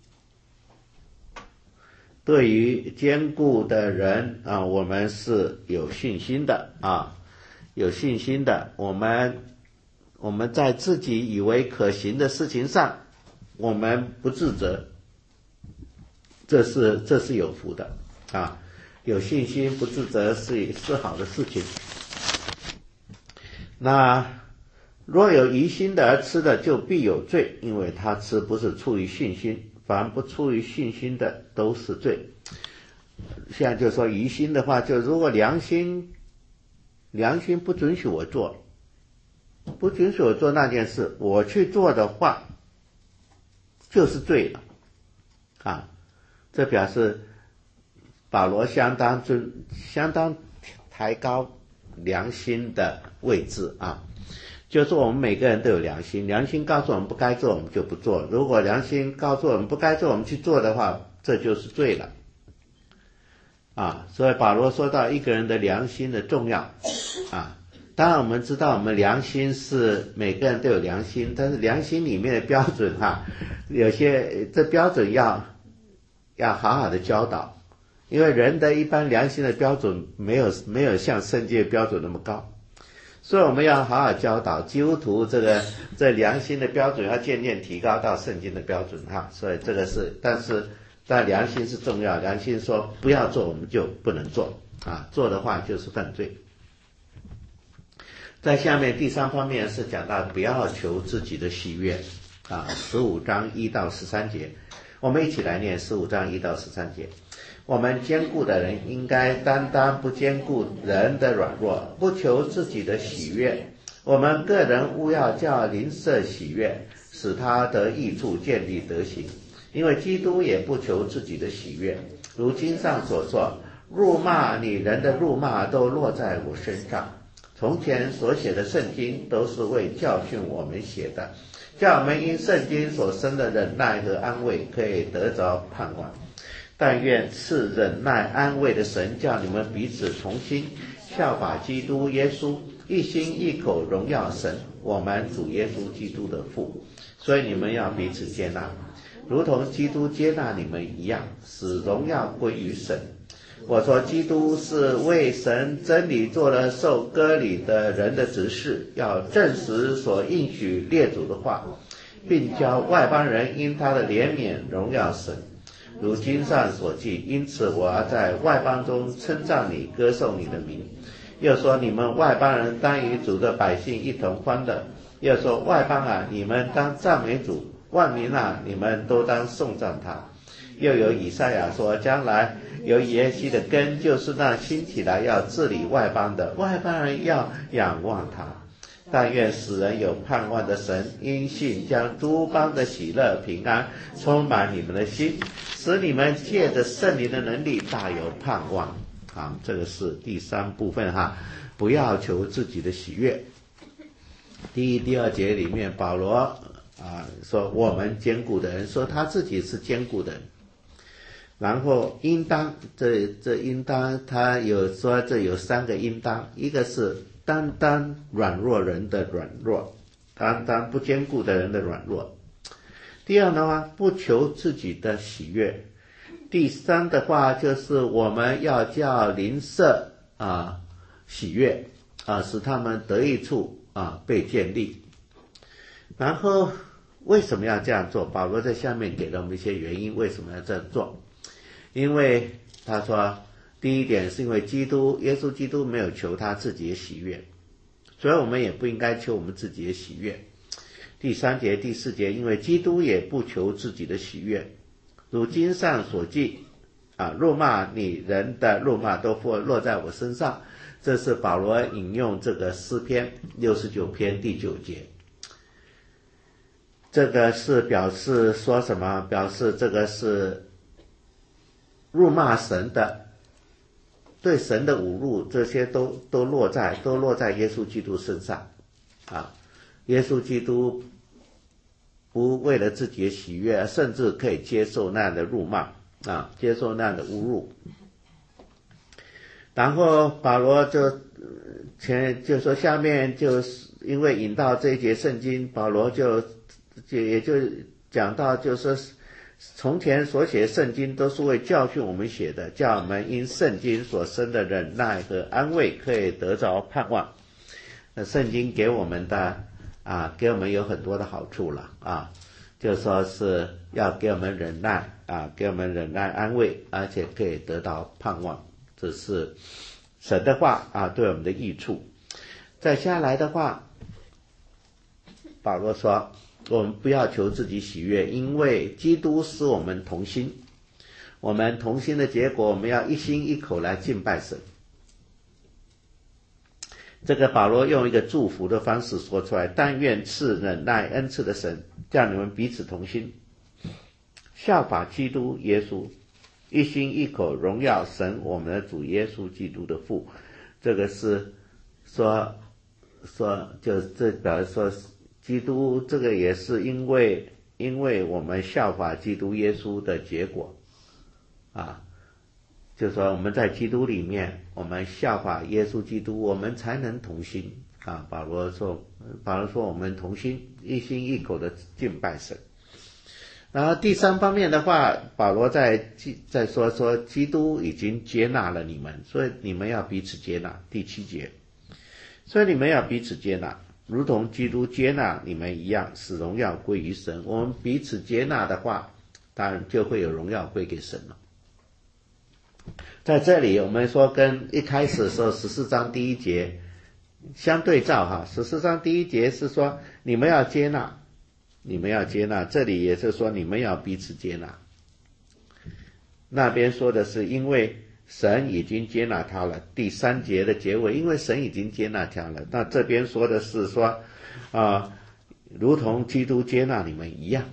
Speaker 1: 对于坚固的人啊，我们是有信心的啊，有信心的。我们我们在自己以为可行的事情上，我们不自责，这是这是有福的啊。有信心不自责是是好的事情。那若有疑心的而吃的，就必有罪，因为他吃不是出于信心，凡不出于信心的都是罪。现在就说疑心的话，就如果良心良心不准许我做，不准许我做那件事，我去做的话，就是罪了啊！这表示保罗相当尊相当抬高良心的位置啊。就是说我们每个人都有良心，良心告诉我们不该做，我们就不做。如果良心告诉我们不该做，我们去做的话，这就是罪了啊。所以保罗说到一个人的良心的重要啊。当然我们知道我们良心是每个人都有良心，但是良心里面的标准啊，有些这标准要要好好的教导，因为人的一般良心的标准没有没有像圣经的标准那么高。所以我们要好好教导基督徒，这个这良心的标准要渐渐提高到圣经的标准哈。所以这个是，但是但良心是重要，良心说不要做我们就不能做啊，做的话就是犯罪。在下面第三方面是讲到不要求自己的喜悦啊，十五章一到十三节，我们一起来念十五章一到十三节。我们坚固的人应该担当不坚固人的软弱，不求自己的喜悦。我们个人务要叫邻舍喜悦，使他得益处，建立德行。因为基督也不求自己的喜悦，如经上所说，辱骂你人的辱骂都落在我身上。从前所写的圣经都是为教训我们写的，叫我们因圣经所生的忍耐和安慰可以得着盼望。但愿赐忍耐安慰的神，叫你们彼此同心，效法基督耶稣，一心一口荣耀神，我们主耶稣基督的父。所以你们要彼此接纳，如同基督接纳你们一样，使荣耀归于神。我说基督是为神真理做了受割礼的人的执事，要证实所应许列祖的话，并教外邦人因他的怜悯荣耀神。如经上所记，因此我要在外邦中称赞你，歌颂你的名。又说你们外邦人当与主的百姓一同欢乐。又说外邦啊，你们当赞美主，万民啊，你们都当颂赞他。又有以赛亚说，将来有耶西的根，就是那兴起来要治理外邦的，外邦人要仰望他。但愿使人有盼望的神，因信将诸邦的喜乐平安充满你们的心，使你们借着圣灵的能力大有盼望。好，这个是第三部分哈，不要求自己的喜悦。第一、第二节里面，保罗啊说我们坚固的人，说他自己是坚固的人。然后应当，这这应当，他有说这有三个应当，一个是担当软弱人的软弱，担当不坚固的人的软弱。第二的话，不求自己的喜悦。第三的话，就是我们要叫邻舍啊喜悦啊，使他们得益处啊被建立。然后为什么要这样做？保罗在下面给了我们一些原因，为什么要这样做？因为他说，第一点是因为基督耶稣基督没有求他自己的喜悦，所以我们也不应该求我们自己的喜悦。第三节第四节，因为基督也不求自己的喜悦，如经上所记啊，辱骂你人的辱骂都落在我身上。这是保罗引用这个诗篇六十九篇第九节，这个是表示说什么？表示这个是辱骂神的，对神的侮辱，这些都都落在都落在耶稣基督身上啊！耶稣基督不为了自己的喜悦，甚至可以接受那样的辱骂啊，接受那样的侮辱。然后保罗就前就说下面就是因为引到这一节圣经，保罗就就也就讲到就是说。从前所写的圣经都是为教训我们写的，叫我们因圣经所生的忍耐和安慰可以得着盼望。那圣经给我们的啊，给我们有很多的好处了啊，就说是要给我们忍耐啊，给我们忍耐安慰，而且可以得到盼望，这是神的话啊对我们的益处。再下来的话， 保罗说，我们不要求自己喜悦，因为基督使我们同心。我们同心的结果，我们要一心一口来敬拜神。这个保罗用一个祝福的方式说出来，但愿赐忍耐恩赐的神，叫你们彼此同心，效法基督耶稣，一心一口荣耀神我们的主耶稣基督的父。这个是说说就这表示说，基督这个也是因为因为我们效法基督耶稣的结果啊，就是说我们在基督里面，我们效法耶稣基督，我们才能同心啊。保罗说，保罗说我们同心，一心一口的敬拜神。然后第三方面的话，保罗在在说说基督已经接纳了你们，所以你们要彼此接纳。第七节，所以你们要彼此接纳，如同基督接纳你们一样，使荣耀归于神。我们彼此接纳的话，当然就会有荣耀归给神了。在这里我们说跟一开始的时候十四章第一节相对照哈，十四章第一节是说你们要接纳，你们要接纳，这里也是说你们要彼此接纳。那边说的是因为神已经接纳他了，第三节的结尾因为神已经接纳他了，那这边说的是说啊、呃，如同基督接纳你们一样。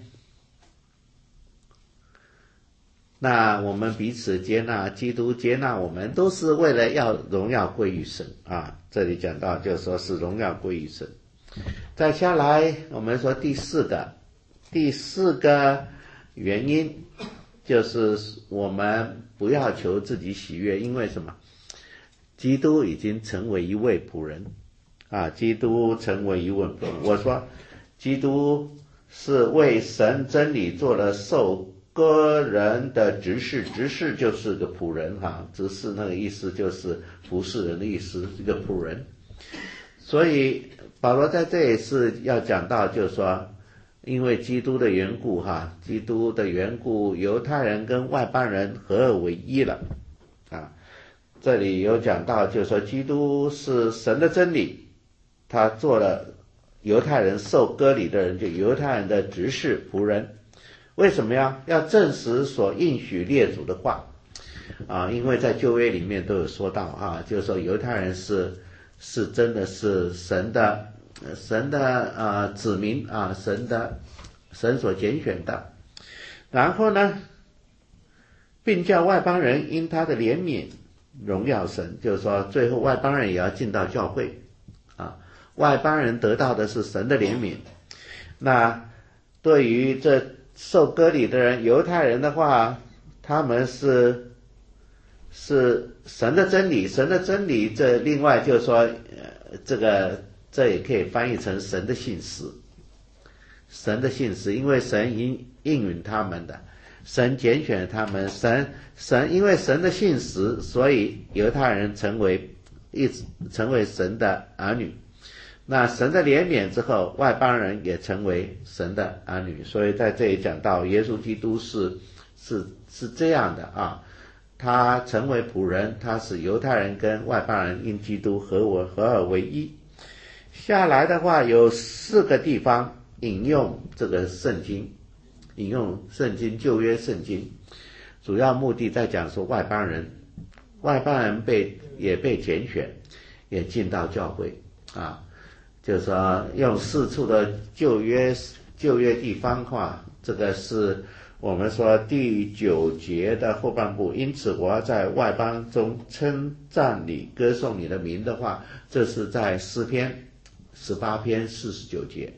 Speaker 1: 那我们彼此接纳，基督接纳我们，都是为了要荣耀归于神啊。这里讲到就说是荣耀归于神。再下来我们说第四个第四个原因，就是我们不要求自己喜悦，因为什么？基督已经成为一位仆人啊，基督成为一位仆人。我说基督是为神真理做了受个人的执事，执事就是个仆人哈，执事那个意思就是服侍人的意思，一个仆人。所以保罗在这里是要讲到，就是说因为基督的缘故哈，基督的缘故，犹太人跟外邦人合而为一了啊。这里有讲到，就是说基督是神的真理，他做了犹太人受割礼的人，就犹太人的执事仆人。为什么呀？要证实所应许列祖的话啊，因为在旧约里面都有说到啊，就是说犹太人是是真的是神的神的呃子民啊，神的神所拣选的。然后呢，并叫外邦人因他的怜悯荣耀神，就是说最后外邦人也要进到教会啊，外邦人得到的是神的怜悯。那对于这受割礼的人，犹太人的话，他们是是神的真理，神的真理，这另外就是说，呃，这个这也可以翻译成神的信实，神的信实，因为神应应允他们的，神拣选他们，神神因为神的信实，所以犹太人成为一直成为神的儿女。那神的怜悯之后，外邦人也成为神的儿女，所以在这里讲到耶稣基督是是是这样的啊，他成为仆人，他使犹太人跟外邦人因基督合为合而为一。下来的话有四个地方引用这个圣经，引用圣经旧约圣经，主要目的在讲说外邦人，外邦人被也被拣选，也进到教会啊。就是说用四处的旧约旧约地方话，这个是我们说第九节的后半部，因此我要在外邦中称赞你，歌颂你的名的话，这是在诗篇十八篇四十九节。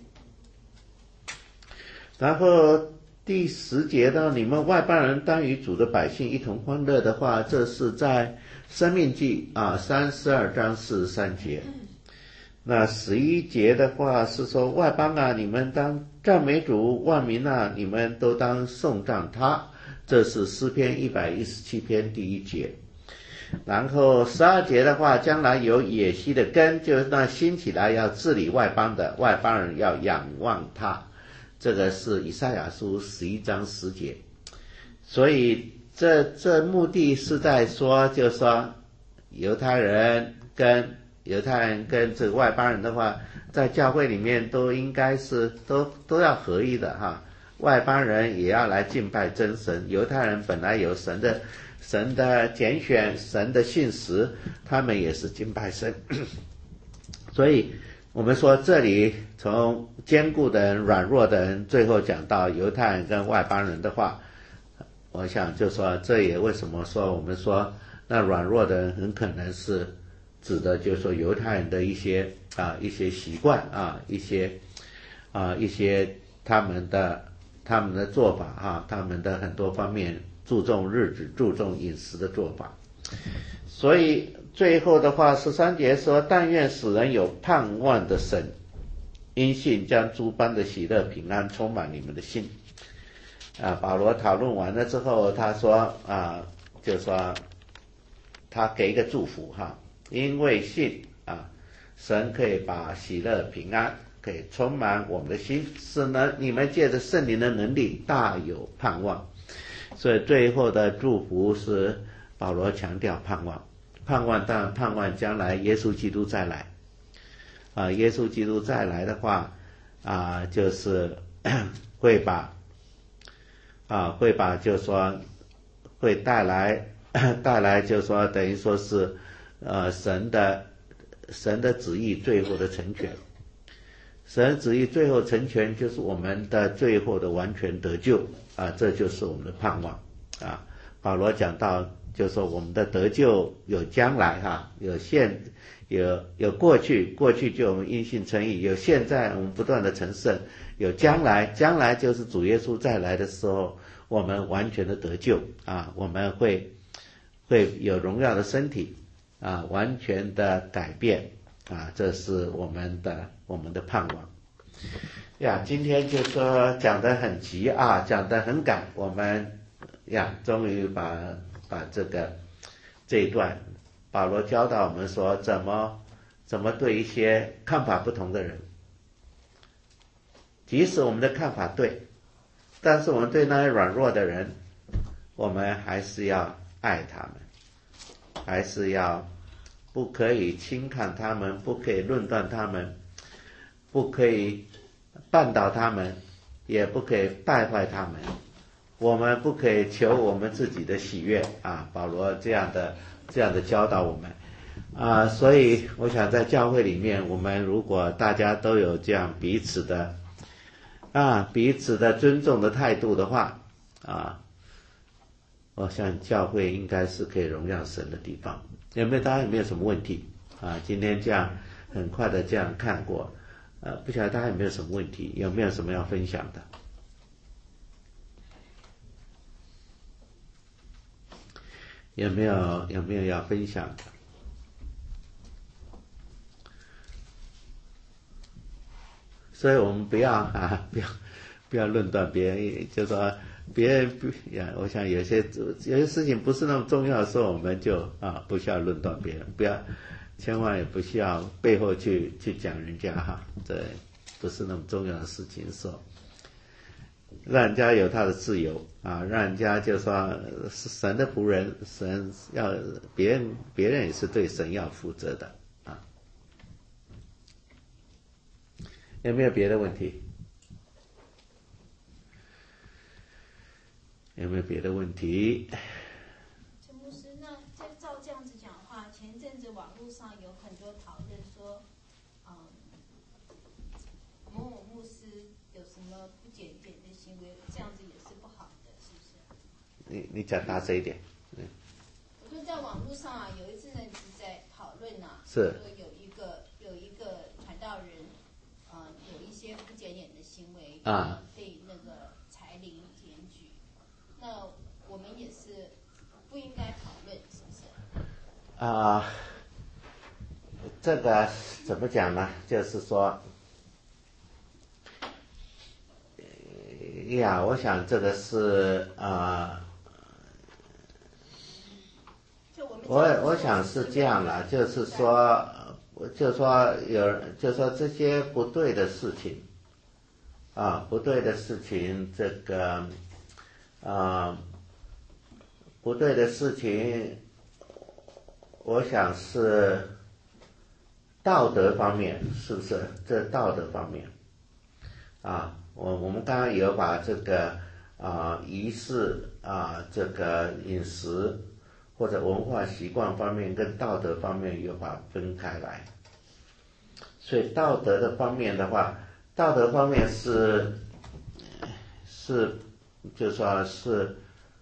Speaker 1: 然后第十节呢，你们外邦人当与主的百姓一同欢乐的话，这是在申命记啊三十二章四十三节。那十一节的话是说，外邦啊，你们当赞美主，万民啊，你们都当颂赞他，这是诗篇一百一十七篇第一节。然后十二节的话，将来有野溪的根，就是那兴起来要治理外邦的外邦人要仰望他，这个是以赛亚书十一章十节。所以这这目的是在说，就是说犹太人跟犹太人跟这个外邦人的话，在教会里面都应该是都都要合一的哈。外邦人也要来敬拜真神，犹太人本来有神的神的拣选，神的信实，他们也是敬拜神。所以我们说这里从坚固的人、软弱的人，最后讲到犹太人跟外邦人的话，我想就说这也为什么说我们说那软弱的人很可能是指的就是说犹太人的一些啊一些习惯啊一些啊一些他们的他们的做法啊他们的很多方面注重日子注重饮食的做法。所以最后的话十三节说，但愿使人有盼望的神因信将诸般的喜乐平安充满你们的心。啊，保罗讨论完了之后，他说啊，就说他给一个祝福哈，因为信啊，神可以把喜乐平安可以充满我们的心，使呢你们借着圣灵的能力大有盼望。所以最后的祝福是保罗强调盼望，盼望当然盼望将来耶稣基督再来啊，耶稣基督再来的话啊，就是会把啊，会把就是说会带来带来就是说等于说是呃神的神的旨意最后的成全，神旨意最后成全就是我们的最后的完全得救啊，这就是我们的盼望啊。保罗讲到就是说我们的得救有将来哈，有现有有过去，过去就我们因信称义，有现在我们不断的成圣，有将来，将来就是主耶稣再来的时候，我们完全的得救啊，我们会会有荣耀的身体啊，完全的改变啊，这是我们的我们的盼望呀。今天就说讲得很急啊，讲得很赶，我们呀终于把把这个这一段保罗教导我们说怎么怎么对一些看法不同的人，即使我们的看法对，但是我们对那些软弱的人，我们还是要爱他们，还是要不可以轻看他们，不可以论断他们，不可以绊倒他们，也不可以败坏他们，我们不可以求我们自己的喜悦啊。保罗这样的这样的教导我们啊，所以我想在教会里面，我们如果大家都有这样彼此的啊彼此的尊重的态度的话啊，我想教会应该是可以荣耀神的地方。有没有大家有没有什么问题啊？今天这样很快的这样看过，呃，不晓得大家有没有什么问题，有没有什么要分享的？有没有有没有要分享的？所以我们不要啊，不要不要论断别人，就说别人不呀。我想有些有些事情不是那么重要的时候，我们就啊不需要论断别人，不要千万也不需要背后去去讲人家哈，这不是那么重要的事情的时候，让人家有他的自由啊，让人家就说是神的仆人，神要别人别人也是对神要负责的啊。有没有别的问题？有没有别的问题？
Speaker 2: 陈牧师，那照这样子讲的话，前阵子网络上有很多讨论说，嗯，某某牧师有什么不检点的行为，这样子也是不好的，是不是？
Speaker 1: 你你讲大声一点。嗯、
Speaker 2: 我说在网络上啊，有一阵子在讨论啊，
Speaker 1: 是
Speaker 2: 说有一个有一个传道人，呃，有一些不检点的行为啊，被那个财灵检举。那我们也是不应该讨论，是不是？
Speaker 1: 啊、呃，这个怎么讲呢？就是说，呀，我想这个是啊、呃，我我想是这样啦，就是说，就是说有，就是说这些不对的事情，啊，不对的事情，这个。啊、呃，不对的事情，我想是道德方面是不是？这道德方面啊，我我们刚刚有把这个啊仪式啊这个饮食或者文化习惯方面跟道德方面有把分开来。所以道德的方面的话，道德方面是是就说是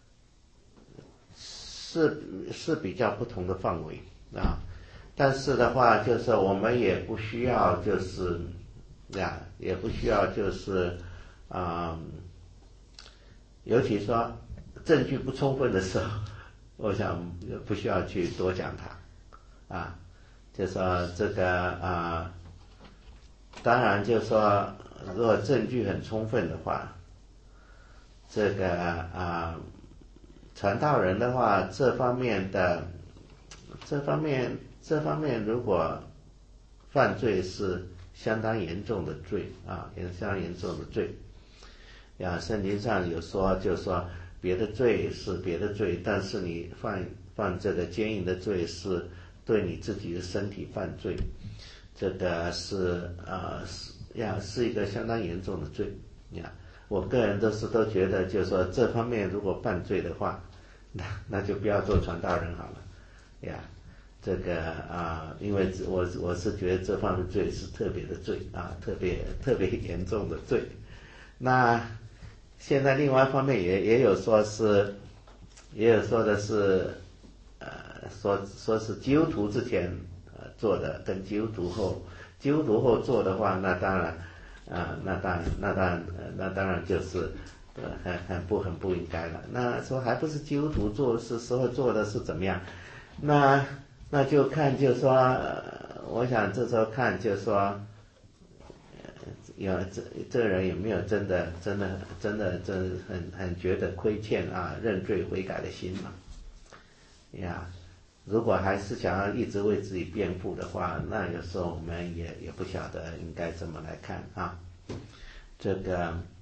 Speaker 1: 是是比较不同的范围啊。但是的话，就是我们也不需要，就是呀，也不需要，就是啊、嗯，尤其说证据不充分的时候，我想不需要去多讲它啊。就说这个啊，当然就说如果证据很充分的话，这个啊，传道人的话，这方面的这方面。这方面如果犯罪是相当严重的罪啊，也是相当严重的罪。呀，圣经上有说，就说别的罪是别的罪，但是你犯犯这个奸淫的罪是对你自己的身体犯罪，这个是呃是呀是一个相当严重的罪呀。我个人都是都觉得，就是说这方面如果犯罪的话，那那就不要做传道人好了呀。这个啊，因为我我是觉得这方面罪是特别的罪啊，特别特别严重的罪。那现在另外一方面也也有说是，也有说的是，呃，说说是基督徒之前呃做的，跟基督徒后，基督徒后做的话，那当然，啊、呃，那当然那当然、呃、那当然就是呃很很不很不应该了。那说还不是基督徒做是时候做的是怎么样？那。那就看，就说，呃、我想这时候看，就说，呃、有这这个人有没有真的、真的、真的、真很很觉得亏欠啊，认罪悔改的心嘛？呀，如果还是想要一直为自己辩护的话，那有时候我们也也不晓得应该怎么来看啊。这个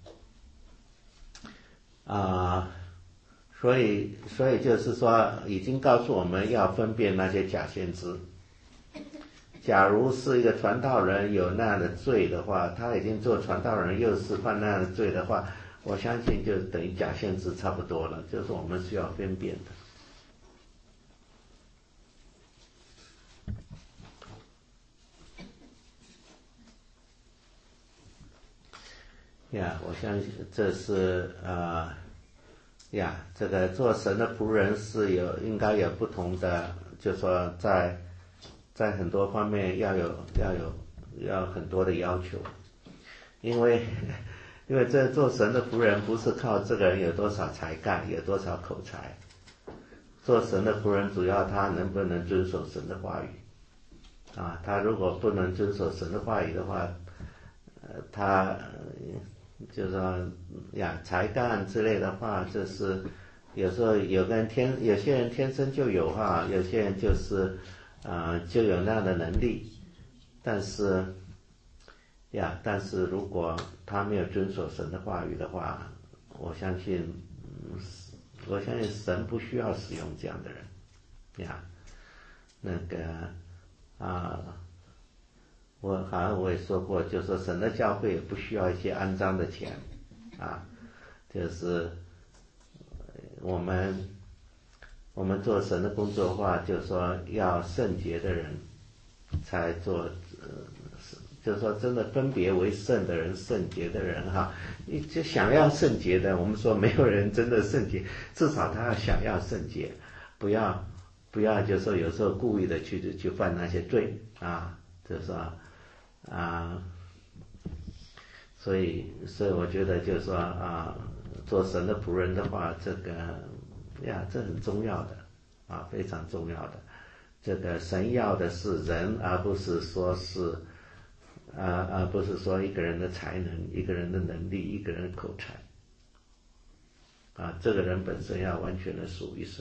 Speaker 1: 啊。呃所以，所以就是说，已经告诉我们要分辨那些假先知。假如是一个传道人有那样的罪的话，他已经做传道人又是犯那样的罪的话，我相信就等于假先知差不多了，就是我们需要分辨的。呀，我相信这是呃。呀，这个做神的仆人是有应该有不同的，就说在在很多方面要有要有要很多的要求，因为因为这做神的仆人不是靠这个人有多少才干有多少口才，做神的仆人主要他能不能遵守神的话语啊，他如果不能遵守神的话语的话，呃他。就是说呀，才干之类的话，就是有时候有个人天，有些人天生就有哈，有些人就是啊、呃、就有那样的能力，但是呀，但是如果他没有遵守神的话语的话，我相信，嗯、我相信神不需要使用这样的人呀，那个啊。我好像我也说过，就是说神的教会也不需要一些肮脏的钱，啊，就是我们我们做神的工作的话，就是说要圣洁的人才做，呃，就是说真的分别为圣的人，圣洁的人哈，你就想要圣洁的，我们说没有人真的圣洁，至少他要想要圣洁，不要不要就是说有时候故意的去去犯那些罪啊，就是说。啊，所以，所以我觉得就是说啊，做神的仆人的话，这个呀，这很重要的啊，非常重要的。这个神要的是人，而不是说是啊，而不是说一个人的才能、一个人的能力、一个人的口才啊，这个人本身要完全的属于神。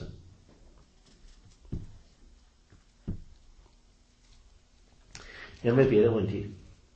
Speaker 1: 有没有别的问题？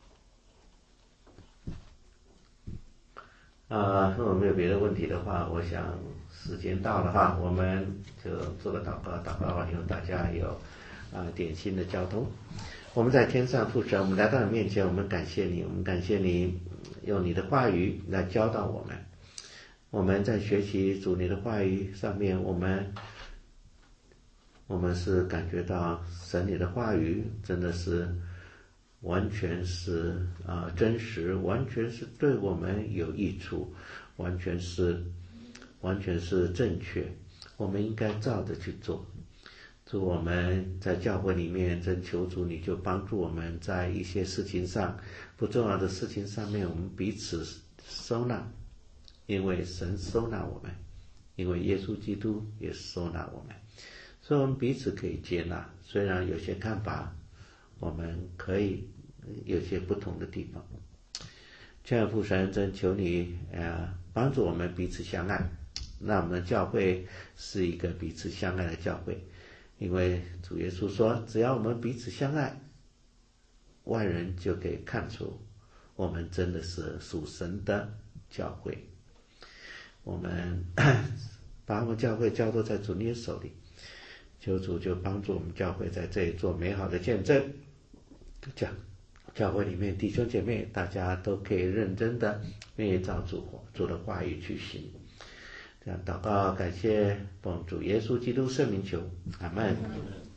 Speaker 1: 啊，如果没有别的问题的话，我想时间到了哈，我们就做个祷告，祷告完以后大家有啊点心的交通。 我们在天上父神，我们来到你面前，我们感谢你，我们感谢你用你的话语来教导我们。我们在学习主你的话语上面，我们我们是感觉到神你的话语真的是完全是啊、呃、真实，完全是对我们有益处，完全是完全是正确，我们应该照着去做。主，我们在教会里面真求主你就帮助我们在一些事情上，不重要的事情上面，我们彼此收纳，因为神收纳我们，因为耶稣基督也收纳我们，所以我们彼此可以接纳，虽然有些看法我们可以有些不同的地方。亲爱的父神，真求你呃帮助我们彼此相爱，让我们的教会是一个彼此相爱的教会。因为主耶稣说，只要我们彼此相爱，外人就可以看出我们真的是属神的教会。我们把我们教会交托在主你的手里，求主就帮助我们教会在这里做美好的见证，教教会里面弟兄姐妹大家都可以认真的愿意照主主的话语去行。这样祷告感谢奉主耶稣基督圣名求，阿们。